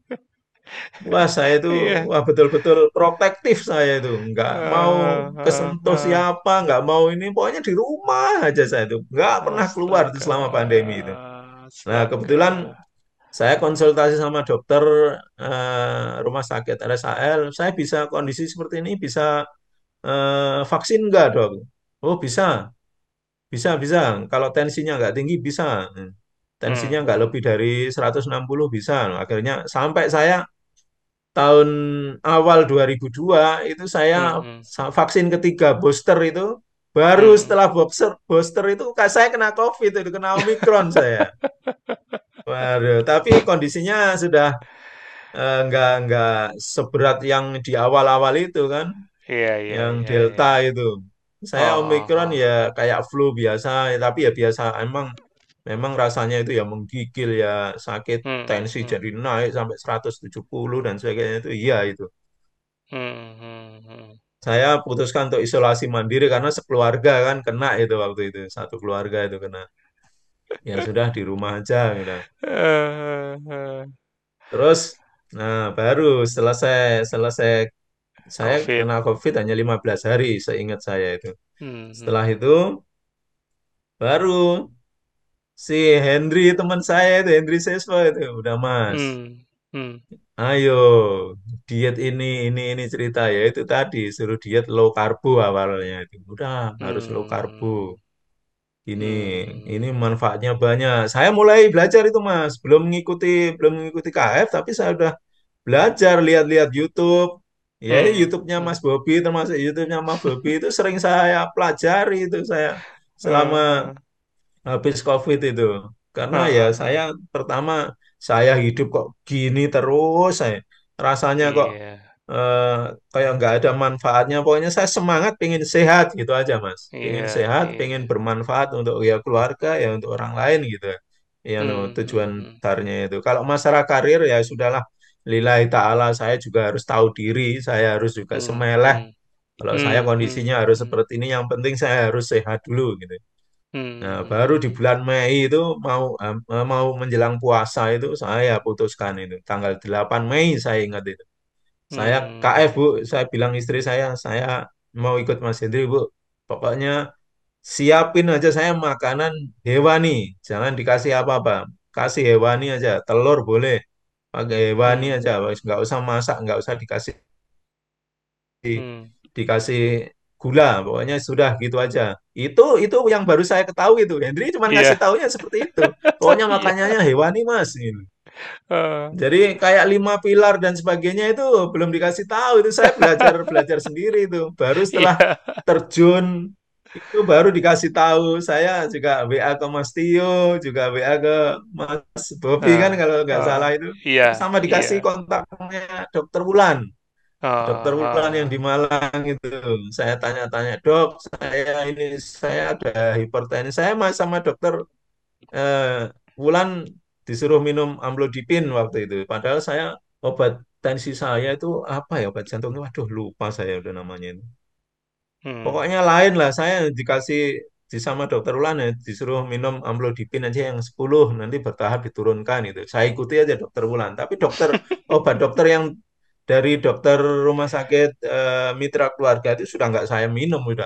Wah, saya itu Iya. wah betul-betul protektif saya itu. Nggak mau Ah, ah, kesentuh ah. siapa, nggak mau ini, pokoknya di rumah aja saya itu. Nggak pernah keluar itu Astaga, selama pandemi itu. Nah, astaga. kebetulan saya konsultasi sama dokter eh, rumah sakit R S A L, saya bisa kondisi seperti ini bisa eh, vaksin nggak dok? Oh bisa, bisa, bisa. Kalau tensinya nggak tinggi bisa. Hmm. Tensinya Hmm, nggak hmm, lebih dari seratus enam puluh bisa. Akhirnya sampai saya tahun awal dua ribu dua itu saya hmm, hmm, sa- vaksin ketiga booster itu, baru hmm. setelah booster, booster itu saya kena COVID itu, kena Omikron saya. Waduh, tapi kondisinya sudah eh, nggak nggak seberat yang di awal-awal itu kan, Iya, iya, yang iya, Delta iya. itu. Oh, Saya oh, Omikron oh. ya kayak flu biasa, ya, tapi ya biasa. Emang memang rasanya itu ya menggigil ya, sakit, Hmm, hmm, tensi hmm. jadi naik sampai seratus tujuh puluh dan sebagainya itu. Iya itu. Hmm, hmm, hmm. Saya putuskan untuk isolasi mandiri karena sekeluarga kan kena itu waktu itu, satu keluarga itu kena. Ya sudah di rumah aja gitu. Eh, eh, Terus, nah baru selesai selesai saya COVID. kena COVID hanya lima belas hari, seingat saya itu. Hmm, Setelah hmm, itu, baru si Henry teman saya itu, Henry Seswa itu, udah Mas, hmm, hmm, ayo diet ini, ini, ini cerita ya itu tadi, suruh diet low karbo awalnya itu. Udah harus low karbo. hmm, Ini, ini hmm, manfaatnya banyak. Saya mulai belajar itu Mas, belum mengikuti, belum mengikuti K F, tapi saya udah belajar lihat-lihat YouTube. Ya, hmm, YouTube-nya hmm. Mas Bobi termasuk YouTube-nya Mas Bobi itu sering saya pelajari itu saya selama Eh, habis COVID itu. Karena eh, ya eh, eh. saya pertama saya hidup kok gini terus saya rasanya kok Iya, eh, kayak nggak ada manfaatnya. Pokoknya saya semangat pengen sehat gitu aja Mas. Pengen iya, sehat, pengen iya. bermanfaat untuk ya keluarga ya untuk orang lain gitu. Ya no, Hmm, tujuan hmm, hmm. besarnya itu. Kalau masalah karir ya sudahlah. Lillahi ta'ala saya juga harus tahu diri, saya harus juga Hmm, semeleh. hmm, Kalau saya hmm, kondisinya hmm, harus hmm, seperti ini, yang penting saya harus sehat dulu gitu. Nah, hmm, baru hmm, di hmm, bulan Mei itu mau eh, mau menjelang puasa itu saya putuskan itu tanggal delapan Mei saya ingat itu. Saya K F hmm, Bu, saya bilang istri saya, saya mau ikut Mas Hendri Bu. Pokoknya siapin aja saya makanan hewani, jangan dikasih apa-apa. Kasih hewani aja, telur boleh, pakai hewani hmm, aja, wes, nggak usah masak, nggak usah dikasih hmm. dikasih gula, pokoknya sudah gitu aja. Itu itu yang baru saya ketahui itu. Hendri cuma ngasih Iya, taunya seperti itu. Pokoknya iya. makanannya hewani Mas. Gitu. Eh, Jadi kayak lima pilar dan sebagainya itu belum dikasih tahu. Itu saya belajar belajar sendiri itu. Baru setelah iya. terjun itu baru dikasih tahu. Saya juga W A ke Mas Tio, juga W A ke Mas Bobi kan Eh, kalau nggak eh, salah itu. iya, Sama iya. dikasih kontaknya Dokter Wulan. Eh, Dokter Wulan yang di eh, Malang itu, saya tanya-tanya, dok, saya ini saya ada hipertensi. Saya mas sama dokter eh, Wulan disuruh minum amlodipin waktu itu. Padahal saya obat tensi saya itu apa ya obat jantung itu, waduh lupa saya udah namanya itu. hmm, Pokoknya lain lah, saya dikasih di sama dokter Wulan ya disuruh minum amlodipin aja yang sepuluh nanti bertahap diturunkan itu. Saya ikuti aja dokter Wulan. Tapi dokter obat dokter yang dari dokter rumah sakit eh, mitra keluarga itu sudah nggak saya minum udah.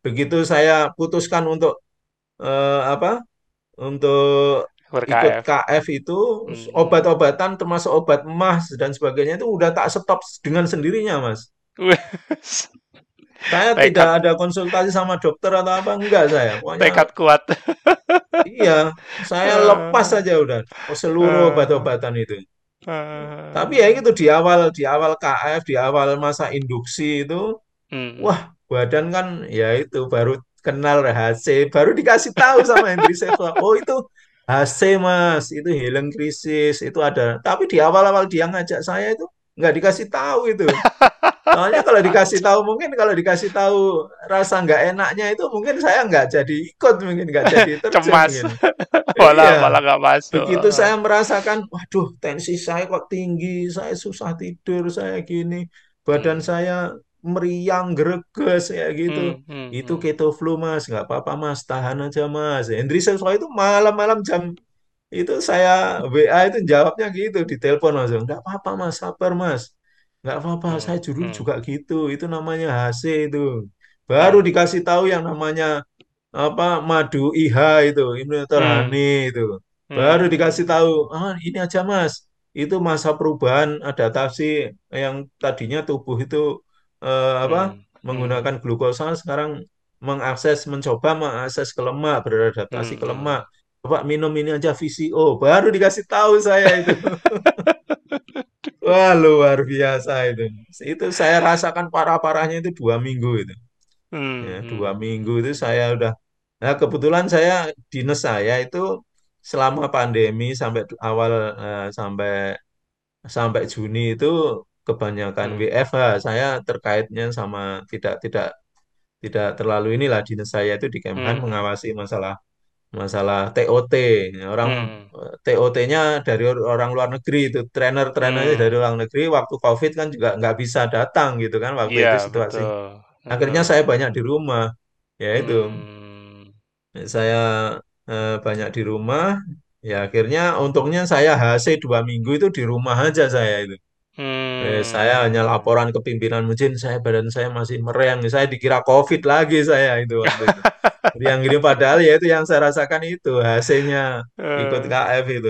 begitu saya putuskan untuk eh, apa untuk ikut Ber-K F. K F itu, Hmm. obat-obatan termasuk obat emah dan sebagainya itu udah tak stop dengan sendirinya, Mas. Wes, Saya tidak tekad ada konsultasi sama dokter atau apa, enggak saya. Pokoknya tekad kuat. iya, saya lepas Eh, saja udah seluruh eh, obat-obatan itu. Tapi ya eh, itu di awal di awal K F, di awal masa induksi itu, wah, mm, badan kan ya itu baru kenal H C, baru dikasih tahu sama Hendri Setiawan. Oh itu H C Mas, itu healing krisis, itu ada. Tapi di awal-awal dia ngajak saya itu nggak dikasih tahu itu. Soalnya kalau dikasih tahu mungkin kalau dikasih tahu rasa nggak enaknya itu mungkin saya nggak jadi ikut, mungkin nggak jadi terjun cemas, mungkin. malah Iya. malah nggak masuk. Begitu saya merasakan, waduh, tensi saya kok tinggi, saya susah tidur, saya gini, badan Hmm, saya meriang, greges, ya gitu. hmm, hmm, Itu hmm, keto flu, Mas, nggak apa-apa, Mas, tahan aja, Mas. Hendri soal itu malam-malam jam itu saya W A itu jawabnya gitu, di telepon langsung, nggak apa-apa, Mas, sabar, Mas. Nggak apa-apa, hmm, saya dulu hmm, juga gitu, itu namanya H C itu. Baru hmm, dikasih tahu yang namanya apa madu I H itu Immunotor hmm, Honey itu baru hmm, dikasih tahu ah ini aja Mas itu masa perubahan adaptasi yang tadinya tubuh itu eh, apa hmm, hmm, menggunakan glukosa sekarang mengakses mencoba mengakses ke lemak beradaptasi hmm, ke lemak hmm. Bapak minum ini aja V C O baru dikasih tahu saya itu wah luar biasa itu itu saya rasakan parah-parahnya itu dua minggu itu ya Hmm, dua hmm, minggu hmm, itu saya udah nah kebetulan saya dinas saya itu selama pandemi sampai du- awal eh, sampai sampai Juni itu kebanyakan hmm, W F H saya terkaitnya sama tidak tidak tidak terlalu inilah dinas saya itu di Kemhan hmm, hmm, mengawasi masalah masalah T O T. Orang hmm. T O T-nya dari or- orang luar negeri itu trainer-trainernya dari Hmm. luar negeri waktu COVID kan juga nggak bisa datang gitu kan waktu Iya, itu situasi betul, akhirnya betul. saya banyak di rumah ya itu Hmm, saya eh, banyak di rumah ya akhirnya untungnya saya H C dua minggu itu di rumah aja saya itu. Eh, saya hanya hmm. laporan ke pimpinan mesin saya badan saya masih meriang saya dikira COVID lagi saya itu waktu itu yang gini padahal ya itu yang saya rasakan itu H C-nya ikut Eh, K F itu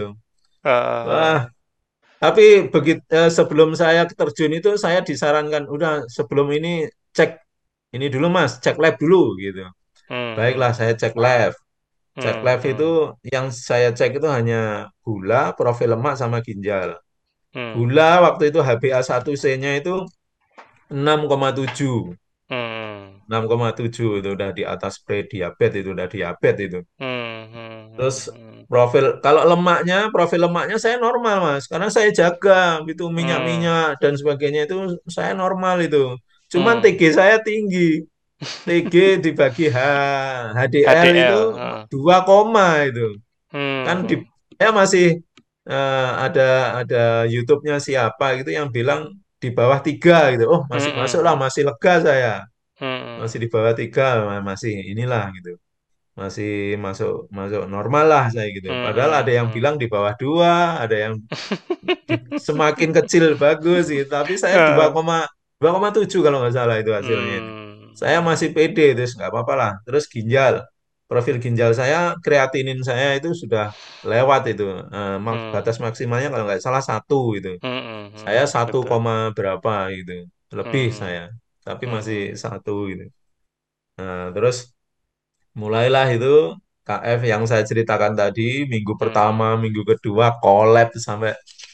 wah eh, tapi begitu sebelum saya terjun itu saya disarankan udah sebelum ini cek ini dulu Mas cek lab dulu gitu hmm, baiklah hmm, saya cek lab. Cek hmm, live itu hmm, yang saya cek itu hanya gula, profil lemak sama ginjal. hmm, Gula waktu itu H b A satu C-nya itu enam koma tujuh. hmm, enam koma tujuh itu udah di atas pre-diabetes itu udah diabetes itu. hmm, hmm, Terus hmm, hmm, profil kalau lemaknya, profil lemaknya saya normal Mas, karena saya jaga itu hmm, minyak-minyak dan sebagainya itu saya normal itu. Cuman hmm. T G saya tinggi. T G dibagi H, H D L itu H D L, heeh. dua koma itu. Kan Hmm, di hmm, saya masih eh, ada ada YouTube-nya siapa gitu yang bilang di bawah tiga gitu. Oh masih masuk lah, hmm, masih lega saya. Masih hmm, di bawah tiga, ma- masih inilah gitu. Masih masuk masuk normal lah saya gitu. Padahal hmm, ada yang hmm, bilang di bawah dua, ada yang di- semakin kecil bagus gitu. Tapi saya dua hmm. koma dua koma tujuh kalau nggak salah itu hasilnya itu. Hmm, Saya masih hmm, pede, terus nggak apa-apa lah. Terus ginjal, profil ginjal saya, kreatinin saya itu sudah lewat itu. Eh, mak- hmm, batas maksimalnya kalau nggak salah satu itu. hmm, Saya hmm, satu betul. koma berapa gitu, lebih Hmm, saya. Tapi masih hmm, satu gitu. Nah, terus mulailah itu K F yang saya ceritakan tadi, minggu pertama, hmm. minggu kedua, collab sampai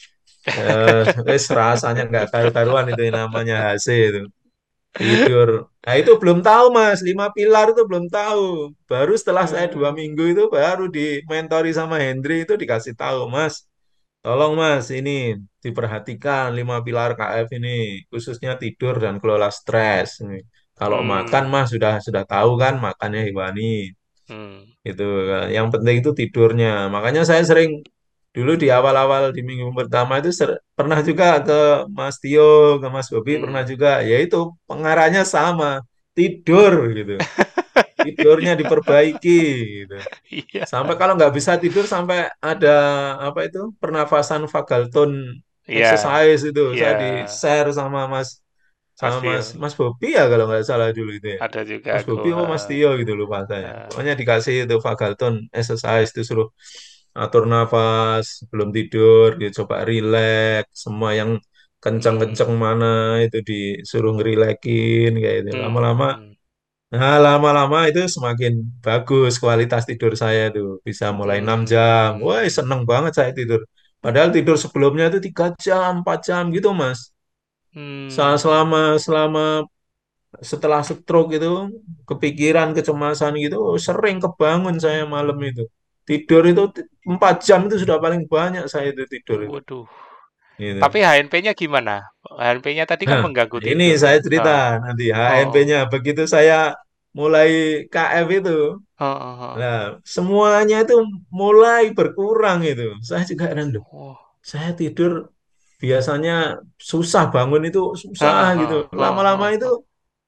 eh, wes rasanya nggak karu-karuan itu yang namanya H C itu. Tidur. Nah itu belum tahu Mas, lima pilar itu belum tahu. Baru setelah saya dua Hmm, minggu itu baru dimentori sama Hendri itu dikasih tahu Mas. Tolong Mas ini diperhatikan lima pilar K F ini khususnya tidur dan kelola stres. Ini. Kalau makan hmm, Mas sudah sudah tahu kan makannya hewani. hmm, Itu yang penting itu tidurnya. Makanya saya sering dulu di awal-awal di minggu pertama itu ser- pernah juga ke Mas Tio, ke Mas Bobi pernah hmm. juga. Yaitu pengarahnya sama, tidur gitu. Tidurnya diperbaiki gitu. Iya, Sampai kalau nggak bisa tidur sampai ada apa itu pernafasan vagal tone iya, exercise itu iya. saya di share sama Mas sama Mas Mas Tio. Mas Bobi ya kalau nggak salah dulu itu ya. Ada juga Mas aku. Bobi apa Mas Heeh, Tio gitu lupa saya. heeh. Pokoknya dikasih itu Vagalton exercise itu suruh atur nafas belum tidur, gitu, coba rileks, semua yang kencang-kencang Hmm, mana itu disuruh ngerilekin kayak itu. hmm, Lama-lama, hmm, hmm. nah lama-lama itu semakin bagus kualitas tidur saya tuh bisa mulai enam jam. Wah Hmm, seneng banget saya tidur. Padahal tidur sebelumnya itu tiga jam, empat jam gitu Mas. Sa- hmm. Selama selama setelah stroke itu kepikiran kecemasan gitu oh, sering kebangun saya malam itu tidur itu t- empat jam itu sudah paling banyak saya itu tidur itu Waduh. Tapi gitu. H N P-nya gimana? H N P-nya tadi kan Nah mengganggu ini tidur saya ya? cerita Heeh. nanti Oh, oh. H N P-nya begitu saya mulai K F itu Heeh, heeh. nah semuanya itu mulai berkurang itu saya juga heran loh Oh. saya tidur biasanya susah bangun itu susah Heeh, gitu heeh, heeh, lama-lama heeh, itu heeh.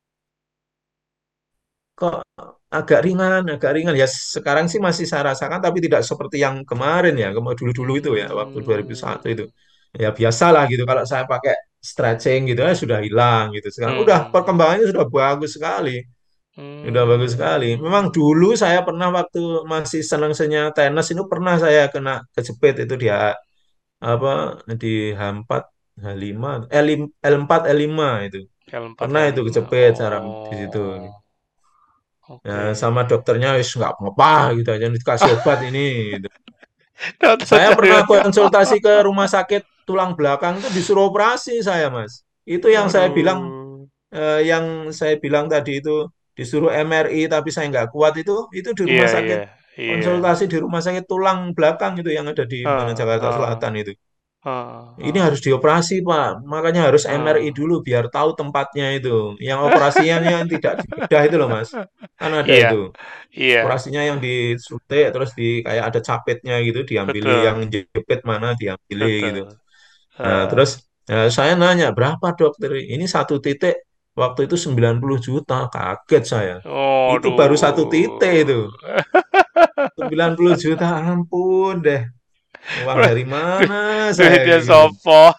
kok agak ringan, agak ringan. Ya sekarang sih masih saya rasakan, tapi tidak seperti yang kemarin ya, kemarin dulu-dulu itu ya, waktu dua ribu satu itu. Hmm, Ya biasalah gitu, kalau saya pakai stretching gitu ya sudah hilang gitu. Sekarang hmm, udah hmm, hmm. perkembangannya sudah bagus sekali. Sudah bagus sekali. Memang Hmm. dulu saya pernah waktu masih senang-senangnya tenis itu pernah saya kena kejepit itu dia apa di h empat h lima L, L4, l lima itu. L empat, Pernah L itu lima. kejepit cara di situ. Oh, Ya, oke. sama dokternya wis nggak apa-apa gitu aja dikasih obat ini gitu. Saya pernah Dokter. konsultasi ke rumah sakit tulang belakang itu disuruh operasi saya Mas. Itu yang saya bilang Waduh. eh, yang saya bilang tadi itu disuruh M R I tapi saya nggak kuat itu itu di Iya, rumah sakit iya, iya. konsultasi di rumah sakit tulang belakang itu yang ada di mana Heeh, Jakarta heeh, Selatan itu. heeh, Ini heeh, harus dioperasi, Pak. Makanya harus M R I heeh. dulu biar tahu tempatnya itu. Yang operasinya yang tidak dibedah itu loh, Mas. Kan ada Iya, itu. iya, Operasinya yang disuntik terus di kayak ada capitnya gitu diambil yang betul, jepit mana diambil gitu. betul. Nah, terus Heeh. eh, saya nanya berapa dokter? Ini satu titik waktu itu sembilan puluh juta. Kaget saya. Itu baru satu titik Waduh. itu. Sembilan puluh juta ampun deh. Uang dari mana saya Duitnya kayak gitu. sopo.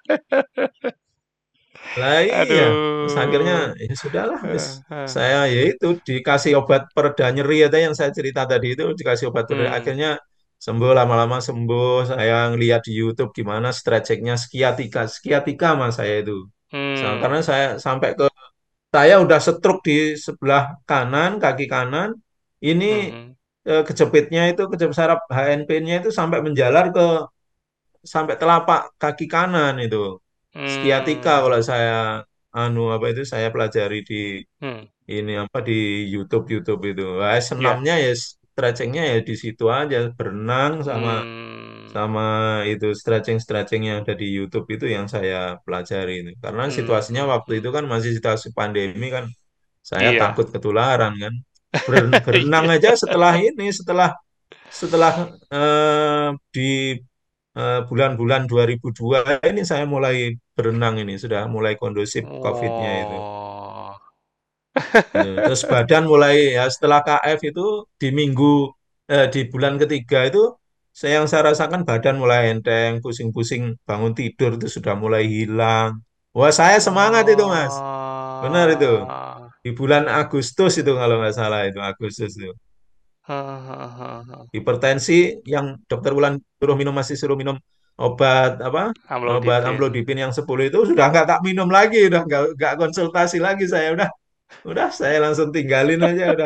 Lah iya, terus akhirnya Aduh. ya sudahlah, wis. Heeh. Saya ya itu dikasih obat pereda nyeri ada yang saya cerita tadi itu dikasih obat pereda Hmm, akhirnya sembuh lama-lama sembuh. Saya ngeliat di YouTube gimana stretchingnya skiatika, skiatika mas saya itu. Sa- Karena hmm, saya sampai ke saya udah stroke di sebelah kanan kaki kanan. Ini mhm, eh, kejepitnya itu kejepit saraf H N P-nya itu sampai menjalar ke sampai telapak kaki kanan itu. Skiatika hmm, kalau saya anu apa itu saya pelajari di hmm, ini apa di YouTube YouTube itu. Wah, iya, senamnya ya stretchingnya ya di situ aja berenang sama hmm, sama itu stretching stretching yang ada di YouTube itu yang saya pelajari ini. Karena hmm, situasinya hmm, waktu hmm. itu kan masih situasi pandemi kan saya Iya. takut ketularan kan. Ber- berenang Iya. aja setelah ini setelah setelah eh, di eh, bulan-bulan dua ribu dua ini saya mulai berenang ini sudah mulai kondusif COVID-nya itu. Oh. Itu. Terus badan mulai ya setelah K F itu di minggu eh, di bulan ketiga itu saya yang saya rasakan badan mulai enteng, pusing-pusing bangun tidur itu sudah mulai hilang. Wah saya semangat itu Mas, benar itu. Oh. Di bulan Agustus itu kalau nggak salah itu Agustus itu. Heeh, heeh, heeh, heeh. Hipertensi yang dokter Wulan suruh minum masih suruh minum obat apa obat Amlodipin. amlodipin yang sepuluh itu sudah nggak tak minum lagi udah nggak nggak konsultasi lagi saya udah udah saya langsung tinggalin aja udah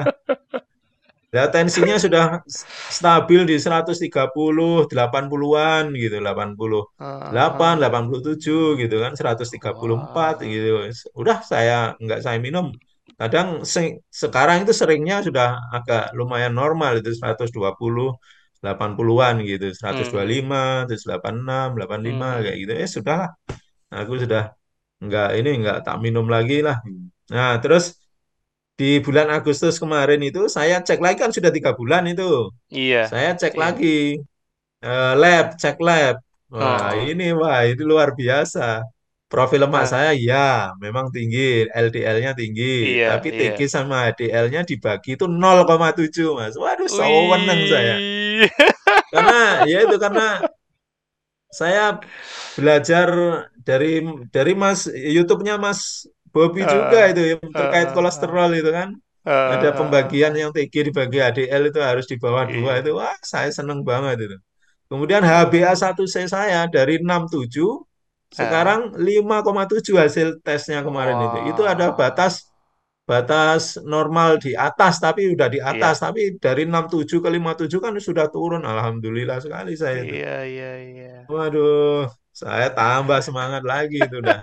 ya tensinya sudah s- stabil di seratus tiga puluh delapan puluhan-an gitu delapan puluh Heeh, delapan heeh. delapan puluh tujuh gitu kan seratus tiga puluh empat Wah. gitu udah saya nggak saya minum kadang se- sekarang itu seringnya sudah agak lumayan normal itu seratus dua puluh delapan puluhan-an gitu seratus dua puluh Mhm, lima terus delapan puluh enam delapan puluh lima kayak mhm, gitu eh sudahlah aku sudah nggak ini nggak tak minum lagi lah nah terus di bulan Agustus kemarin itu saya cek lagi kan sudah tiga bulan itu iya, saya cek iya. lagi eh, lab, cek lab. Wah, Heeh. ini wah itu luar biasa. Profil lemak Hah, saya ya memang tinggi, L D L-nya tinggi, iya, tapi iya. T G sama H D L-nya dibagi itu nol koma tujuh, Mas. Waduh, sewenang saya. Wih. Karena ya itu karena saya belajar dari dari Mas YouTube-nya Mas Bobby juga Heeh, itu yang terkait heeh, kolesterol itu kan. Ada heeh, pembagian heeh. yang T G dibagi H D L itu harus di bawah dua Iya, itu. Wah, saya seneng banget itu. Kemudian H b A satu c saya dari enam koma tujuh heeh. sekarang lima koma tujuh hasil tesnya kemarin itu. Itu ada Wah, batas batas normal di atas tapi udah di atas iya, tapi dari enam puluh tujuh ke lima puluh tujuh kan sudah turun. Alhamdulillah sekali saya itu. iya, iya, iya. Waduh, saya tambah semangat lagi itu udah.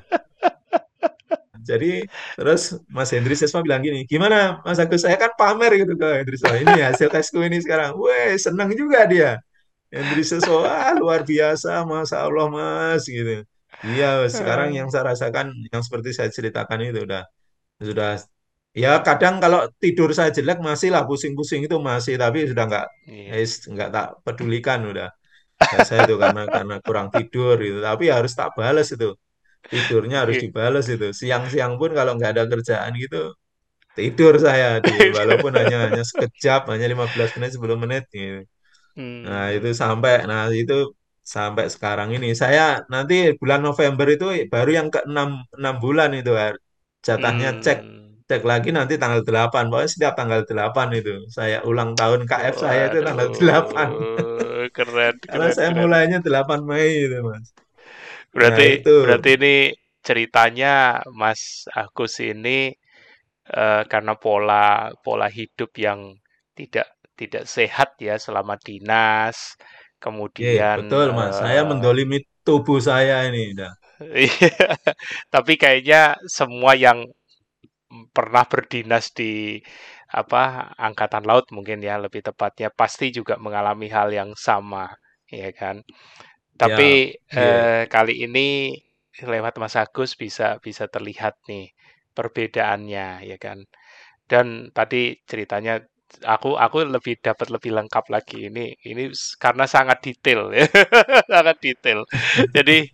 Jadi terus Mas Hendri Sesma bilang gini, gimana Mas Agus, saya kan pamer gitu ke Hendri Sesma, ini hasil tesku ini sekarang. Weh, seneng juga dia. Hendri Sesma, wah luar biasa, Masya Allah Mas gitu. Iya, sekarang yang Eh, saya rasakan yang seperti saya ceritakan itu udah sudah ya kadang kalau tidur saya jelek masih lah pusing-pusing itu masih tapi sudah nggak iya. eh, nggak tak pedulikan udah. Biasa itu karena karena kurang tidur gitu. Tapi harus tak balas itu. Tidurnya harus Iya. dibales itu. Siang-siang pun kalau nggak ada kerjaan gitu, tidur saya di walaupun hanya hanya sekejap, hanya lima belas menit, sepuluh menit gitu. Nah, itu Hmm, sampai nah itu sampai sekarang ini. Saya nanti bulan November itu baru yang ke enam enam bulan itu Har. Jatahnya cek hmm. cek lagi nanti tanggal delapan. Pokoknya setiap tanggal delapan itu saya ulang tahun K F saya itu tanggal delapan. Waduh, keren, Karena keren, saya keren. mulainya delapan Mei itu, Mas. Nah, Berarti, itu. berarti ini ceritanya Mas Agus ini eh, karena pola pola hidup yang tidak tidak sehat ya selama dinas, Eh, kemudian betul, Mas. Saya eh, mendolimi tubuh saya ini. Dah. iya, tapi kayaknya semua yang pernah berdinas di apa angkatan laut mungkin ya lebih tepatnya pasti juga mengalami hal yang sama, ya kan? Ya, Tapi iya. eh, kali ini lewat Mas Agus bisa bisa terlihat nih perbedaannya, ya kan? Dan tadi ceritanya aku aku lebih dapat lebih lengkap lagi ini ini s- karena sangat detail ya, sangat detail. Jadi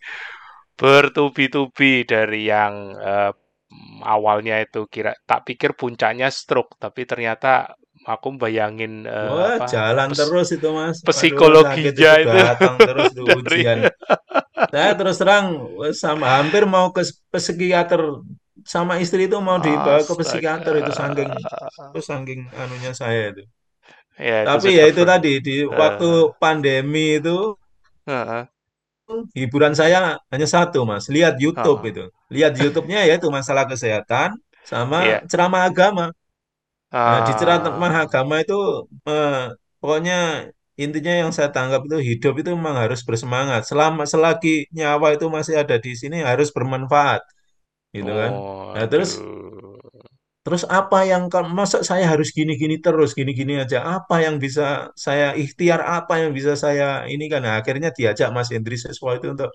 bertubi-tubi dari yang eh, awalnya itu kira tak pikir puncaknya stroke, tapi ternyata aku bayangin eh, Wah, apa jalan pes- terus itu, Mas. Waduh, sakit itu psikologinya itu datang terus itu dari ujian. Saya terus terang wah, sama hampir mau ke psikiater sama istri itu mau dibawa ke astaga. psikiater itu saking itu saking anunya saya itu. Ya itu Tapi ya sudah itu ber tadi di waktu eh, pandemi itu heeh, hiburan saya hanya satu, Mas. Lihat YouTube heeh. itu. Lihat YouTube-nya ya itu masalah kesehatan sama Iya. ceramah agama. Nah, di ceramah Ah, agama itu eh, pokoknya intinya yang saya tangkap itu hidup itu memang harus bersemangat. Selama selagi nyawa itu masih ada di sini harus bermanfaat, gitu kan. Nah, terus waduh. terus apa yang kalau masa saya harus gini-gini terus, gini-gini aja. Apa yang bisa saya ikhtiar, apa yang bisa saya ini kan. Nah, akhirnya diajak Mas Hendri Seswa itu untuk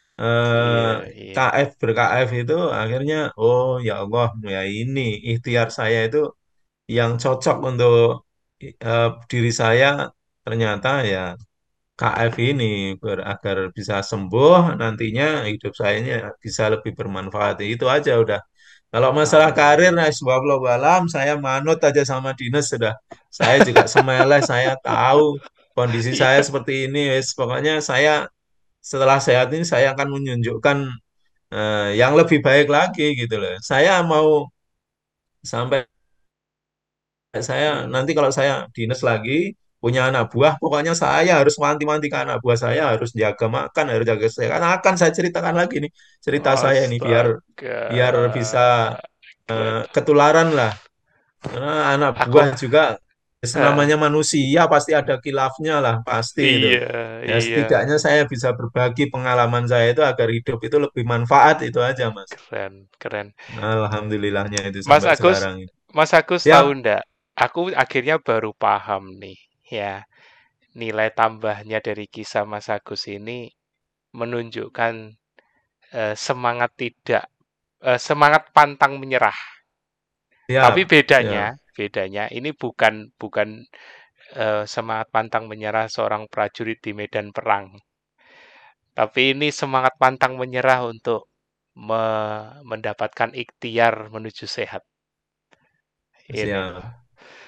eh, Iya, iya. K F ber-K F itu akhirnya oh ya Allah ya ini ikhtiar saya itu yang cocok untuk eh, diri saya ternyata ya K F ini ber- agar bisa sembuh nantinya hidup saya ini bisa lebih bermanfaat itu aja udah kalau masalah karir nah Ah, subhanallah alam saya manut aja sama dinas sudah saya juga semeleh saya tahu kondisi saya iya. seperti ini wes pokoknya saya setelah sehat ini saya akan menunjukkan eh, yang lebih baik lagi gitu loh saya mau sampai saya nanti Hmm. kalau saya dinas lagi punya anak buah, pokoknya saya harus wanti-wanti ke anak buah saya harus jaga makan, harus jaga kesehatan. Akan saya ceritakan lagi nih cerita saya ini biar Astaga. biar bisa eh, Keren. ketularan lah. Karena anak Aku buah juga eh, namanya manusia pasti ada kilafnya lah pasti itu. iya, Ya iya. setidaknya saya bisa berbagi pengalaman saya itu agar hidup itu lebih manfaat itu aja Mas. Keren, keren. Alhamdulillahnya itu Mas sampai Agus, sekarang. Mas Agus Ya, tahu ndak? Aku akhirnya baru paham nih, ya. Nilai tambahnya dari kisah Mas Agus ini menunjukkan eh, semangat tidak, eh, semangat pantang menyerah. Tapi siap, bedanya, siap. bedanya ini bukan bukan eh, semangat pantang menyerah seorang prajurit di medan perang. Tapi ini semangat pantang menyerah untuk me- mendapatkan ikhtiar menuju sehat. Ini loh. Siap.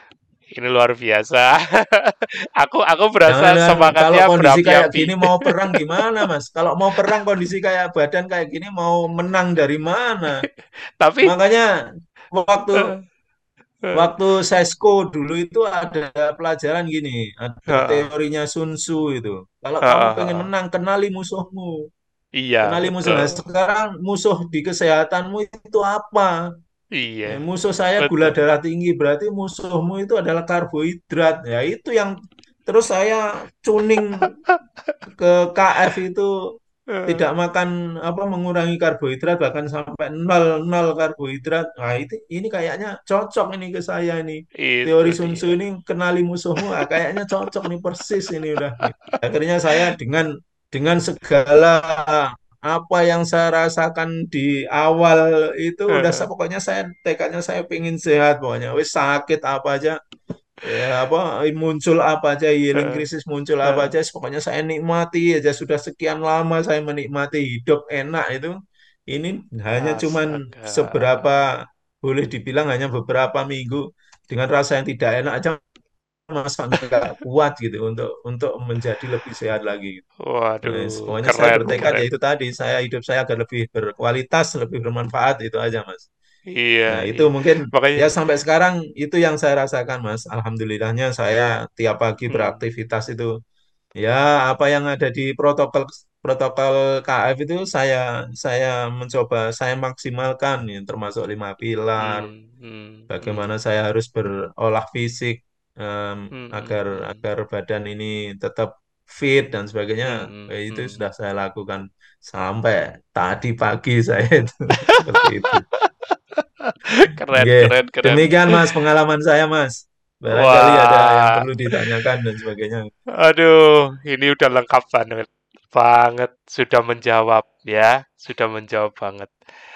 Ini luar biasa. Aku aku berasa Jangan, kalau semangatnya kondisi kayak berapi-api. gini mau perang gimana, Mas? Kalau mau perang kondisi kayak badan kayak gini mau menang dari mana? Tapi Makanya waktu eh, eh, waktu sesko dulu itu ada pelajaran gini, ada heeh, teorinya Sun Tzu itu. Kalau kamu heeh, pengen heeh. menang, kenali musuhmu. Iya, Kenali musuh. Nah, betul. sekarang musuh di kesehatanmu itu apa? Eh, Iya, musuh saya gula betul. darah tinggi, berarti musuhmu itu adalah karbohidrat. Ya, itu yang terus saya tuning ke K F itu Eh, tidak makan apa mengurangi karbohidrat bahkan sampai nol nol karbohidrat. Nah, itu ini kayaknya cocok ini ke saya ini. itu Teori Sun Tzu dia. ini kenali musuhmu, ah, kayaknya cocok nih persis ini udah nih. Akhirnya saya dengan dengan segala apa yang saya rasakan di awal itu udah sa- Heeh, pokoknya saya tekadnya saya pengen sehat pokoknya. Wis sakit apa aja ya apa muncul apa aja healing heeh, krisis muncul apa heeh. aja pokoknya saya nikmati aja sudah sekian lama saya menikmati hidup enak itu ini hanya cuman Astaga. seberapa boleh dibilang hanya beberapa minggu dengan rasa yang tidak enak aja masa nggak kuat gitu untuk untuk menjadi lebih sehat lagi gitu. Yes, Waduh, pokoknya saya keren, bertekad ya keren. itu tadi saya hidup saya agar lebih berkualitas lebih bermanfaat itu aja Mas. Iya, Nah, itu iya. mungkin Makanya, ya sampai sekarang itu yang saya rasakan, Mas. Alhamdulillahnya saya tiap pagi hmm, beraktivitas itu ya apa yang ada di protokol protokol K F itu saya saya mencoba saya maksimalkan ya, termasuk lima pilar, hmm, hmm, bagaimana hmm, saya harus berolah fisik em, hmm, hmm, agar hmm, agar badan ini tetap fit dan sebagainya. hmm, hmm, Eh, itu hmm. sudah saya lakukan sampai tadi pagi saya itu seperti itu. Keren, Oke, keren, keren. demikian Mas pengalaman saya Mas. Barangkali ada yang Wah, perlu ditanyakan dan sebagainya. aduh, ini udah lengkap banget. Banget, sudah menjawab ya, sudah menjawab banget.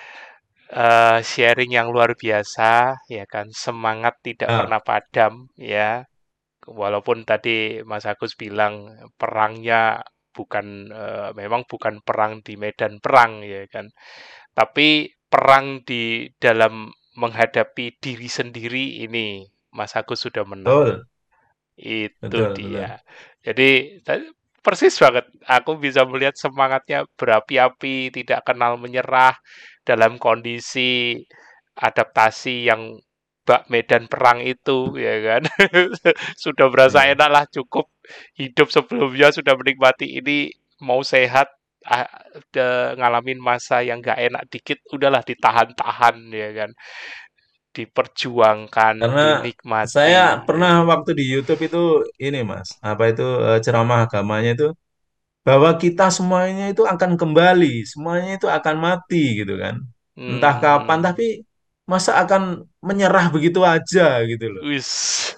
Eh, sharing yang luar biasa, ya kan, semangat tidak Ah, pernah padam, ya. Walaupun tadi Mas Agus bilang perangnya bukan, eh, memang bukan perang di medan perang, ya kan, tapi perang di dalam menghadapi diri sendiri ini, Mas Agus sudah menang. betul, Itu betul, betul. dia. Jadi tadi persis banget. Aku bisa melihat semangatnya berapi-api, tidak kenal menyerah dalam kondisi adaptasi yang bak medan perang itu, ya kan. Sudah berasa Iya. enak lah, cukup hidup sebelumnya sudah menikmati ini, mau sehat, ah, de- ngalamin masa yang gak enak dikit, udahlah ditahan-tahan, ya kan. Diperjuangkan, Karena saya dinikmati, ya pernah kan. waktu di YouTube itu ini Mas, apa itu eh, ceramah agamanya itu bahwa kita semuanya itu akan kembali, semuanya itu akan mati gitu kan. Entah Hmm, kapan, hmm. tapi masa akan menyerah begitu aja gitu loh. Wis,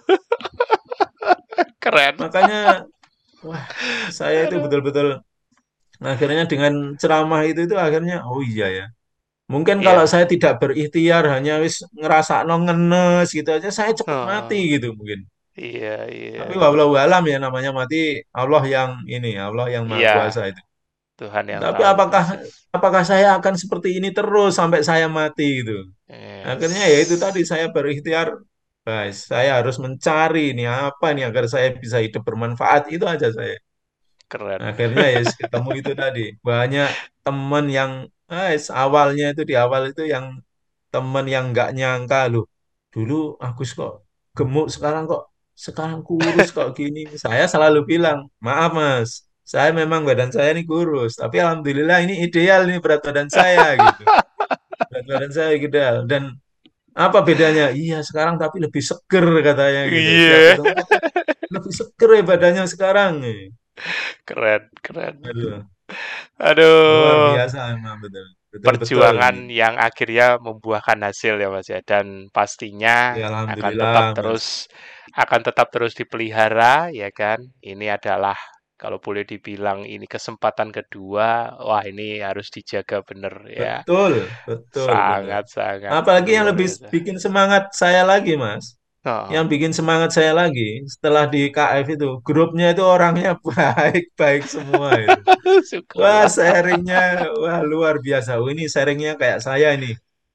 keren. Makanya, wah, saya itu Aduh. betul-betul akhirnya dengan ceramah itu itu akhirnya, oh iya ya. Mungkin kalau Iya. saya tidak berikhtiar hanya wis ngerasa no ngenes gitu aja, saya cepet mati Oh, gitu mungkin. iya, iya, Tapi iya. wallahu alam ya namanya mati Allah yang ini, Allah yang maha Iya, kuasa itu. Tuhan yang Tapi tahu apakah persis. apakah saya akan seperti ini terus sampai saya mati gitu? Akhirnya ya itu Yes. tadi saya berikhtiar, guys, saya harus mencari ini apa nih agar saya bisa hidup bermanfaat itu aja saya. Keren. Akhirnya ya ketemu itu tadi banyak teman yang eh, awalnya itu di awal itu yang teman yang nggak nyangka loh. Dulu Agus kok gemuk sekarang kok sekarang kurus kok gini. Saya selalu bilang, maaf Mas, saya memang badan saya ini kurus, tapi alhamdulillah ini ideal nih berat badan saya gitu. Berat badan saya ideal dan apa bedanya? Iya sekarang tapi lebih seger katanya gitu. Setiap Iya. ketemu kata lebih seger ya badannya sekarang. Keren, keren. Aduh, luar Aduh. biasa memang betul. Betul-betul ini. Perjuangan yang akhirnya membuahkan hasil ya Mas ya, dan pastinya Ya akan tetap alhamdulillah Mas. terus akan tetap terus dipelihara ya kan. Ini adalah kalau boleh dibilang ini kesempatan kedua, wah ini harus dijaga bener ya. Betul, betul, betul. Sangat sangat Apalagi yang luar lebih biasa. bikin semangat saya lagi, Mas. Yang Oh, bikin semangat saya lagi setelah di K F itu, grupnya itu orangnya baik-baik semua itu. Wah, syukurlah. sharingnya, wah luar biasa. Oh, ini sharingnya kayak saya ini.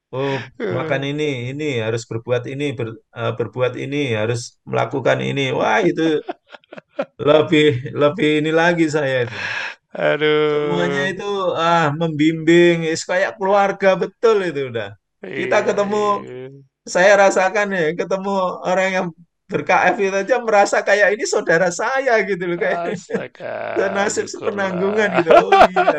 Oh, makan ini, ini harus berbuat ini, ber, eh, berbuat ini, harus melakukan ini. Wah, itu lebih lebih ini lagi saya itu. Semuanya Aduh. itu ah membimbing, is kayak keluarga betul itu udah. Kita Iya, ketemu, iya. saya rasakan ya, ketemu orang yang ber-K F itu aja merasa kayak ini saudara saya gitu loh, kayak Astaga, senasib sepenanggungan syukurlah. gitu. Oh iya,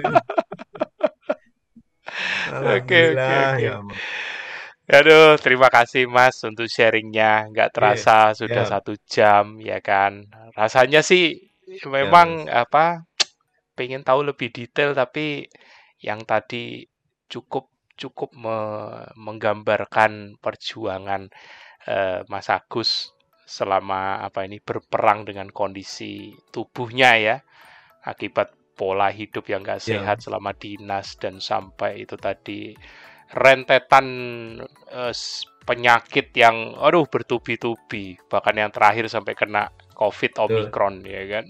Oke, oke, alhamdulillah oke. ya Allah. Aduh, terima kasih Mas untuk sharingnya. Nggak Iya, terasa sudah ya, satu jam, ya kan? Rasanya sih ya memang Mas. apa? Pengen tahu lebih detail, tapi yang tadi cukup cukup me- menggambarkan perjuangan eh, Mas Agus selama apa ini berperang dengan kondisi tubuhnya ya, akibat pola hidup yang nggak Ya, sehat selama dinas dan sampai itu tadi rentetan eh, penyakit yang aduh bertubi-tubi, bahkan yang terakhir sampai kena COVID betul. Omicron ya kan.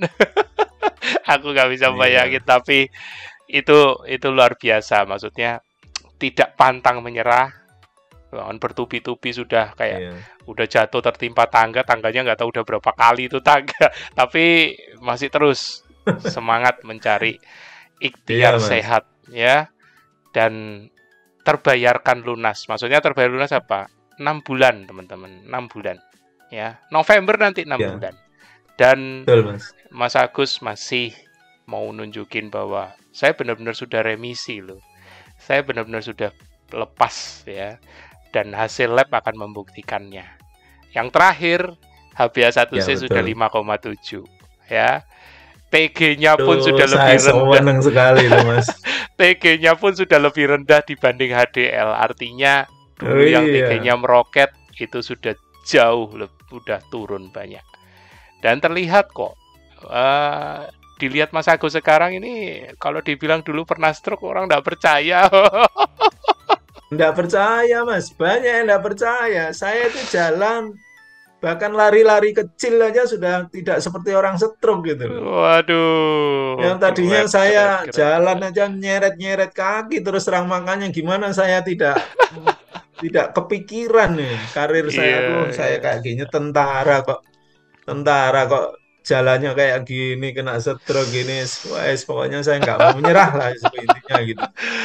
Aku nggak bisa bayangin, Iya, tapi itu itu luar biasa, maksudnya tidak pantang menyerah. Bahkan bertubi-tubi sudah kayak iya. udah jatuh tertimpa tangga, tangganya nggak tahu udah berapa kali itu tangga, tapi masih terus semangat mencari ikhtiar Iya, Mas. sehat ya, dan terbayarkan lunas. Maksudnya terbayar lunas apa? Enam bulan teman-teman, enam bulan ya. November nanti enam Ya, bulan. Dan betul, Mas. Mas Agus masih mau nunjukin bahwa saya benar-benar sudah remisi loh. Saya benar-benar sudah lepas ya. Dan hasil lab akan membuktikannya. Yang terakhir, H b A satu Ya, C sudah betul. lima koma tujuh ya. T G-nya pun Tuh, sudah saya lebih rendah. seneng sekali itu, Mas. T G-nya pun sudah lebih rendah dibanding H D L. Artinya Oh dulu yang iya, T G-nya meroket itu sudah jauh sudah turun banyak. Dan terlihat kok, uh, dilihat Mas Agus sekarang ini, kalau dibilang dulu pernah stroke orang nggak percaya. nggak percaya, Mas. Banyak yang nggak percaya. Saya itu jalan, bahkan lari-lari kecil aja sudah tidak seperti orang stroke gitu loh. Waduh, Yang tadinya keren, saya keren, keren, jalan keren. aja nyeret-nyeret kaki terus terang makanya gimana saya tidak tidak kepikiran nih karir saya Iya, tuh saya iya. kayak gini tentara kok tentara kok jalannya kayak gini kena stroke gini wes pokoknya saya nggak mau menyerah lah itu intinya gitu.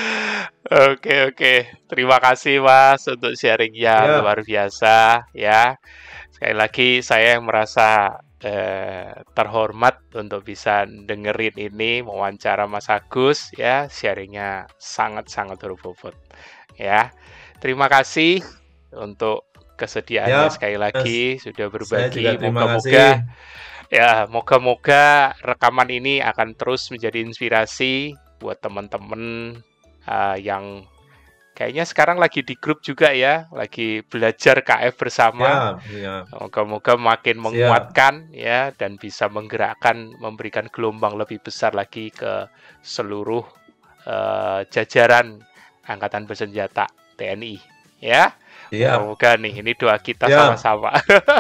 Oke, oke. Terima kasih Mas untuk sharingnya Ya, luar biasa ya. Sekali lagi saya yang merasa eh, terhormat untuk bisa dengerin ini wawancara Mas Agus ya, sharingnya sangat-sangat berbobot ya. Terima kasih untuk kesediaannya ya, sekali Mas. lagi sudah Saya juga berbagi. terima kasih. Moga-moga ya, moga-moga rekaman ini akan terus menjadi inspirasi buat teman-teman uh, yang kayaknya sekarang lagi di grup juga ya, lagi belajar K F bersama. Siap, siap, Moga-moga makin siap. menguatkan ya dan bisa menggerakkan, memberikan gelombang lebih besar lagi ke seluruh uh, jajaran Angkatan Bersenjata T N I ya. Siap, Moga-moga nih, ini doa kita siap. sama-sama.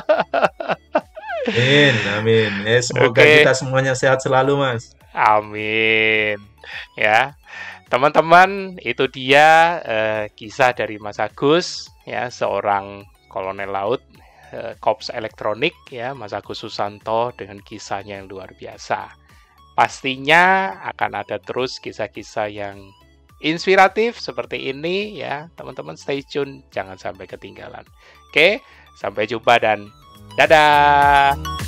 Amin, amin. Eh, semoga kita Oke, semuanya sehat selalu, Mas. amin. Ya, teman-teman, itu dia eh, kisah dari Mas Agus, ya, seorang kolonel laut, eh, Korps Elektronik, ya, Mas Agus Susanto dengan kisahnya yang luar biasa. Pastinya akan ada terus kisah-kisah yang inspiratif seperti ini, ya, teman-teman stay tune, jangan sampai ketinggalan. Oke, sampai jumpa dan dadah.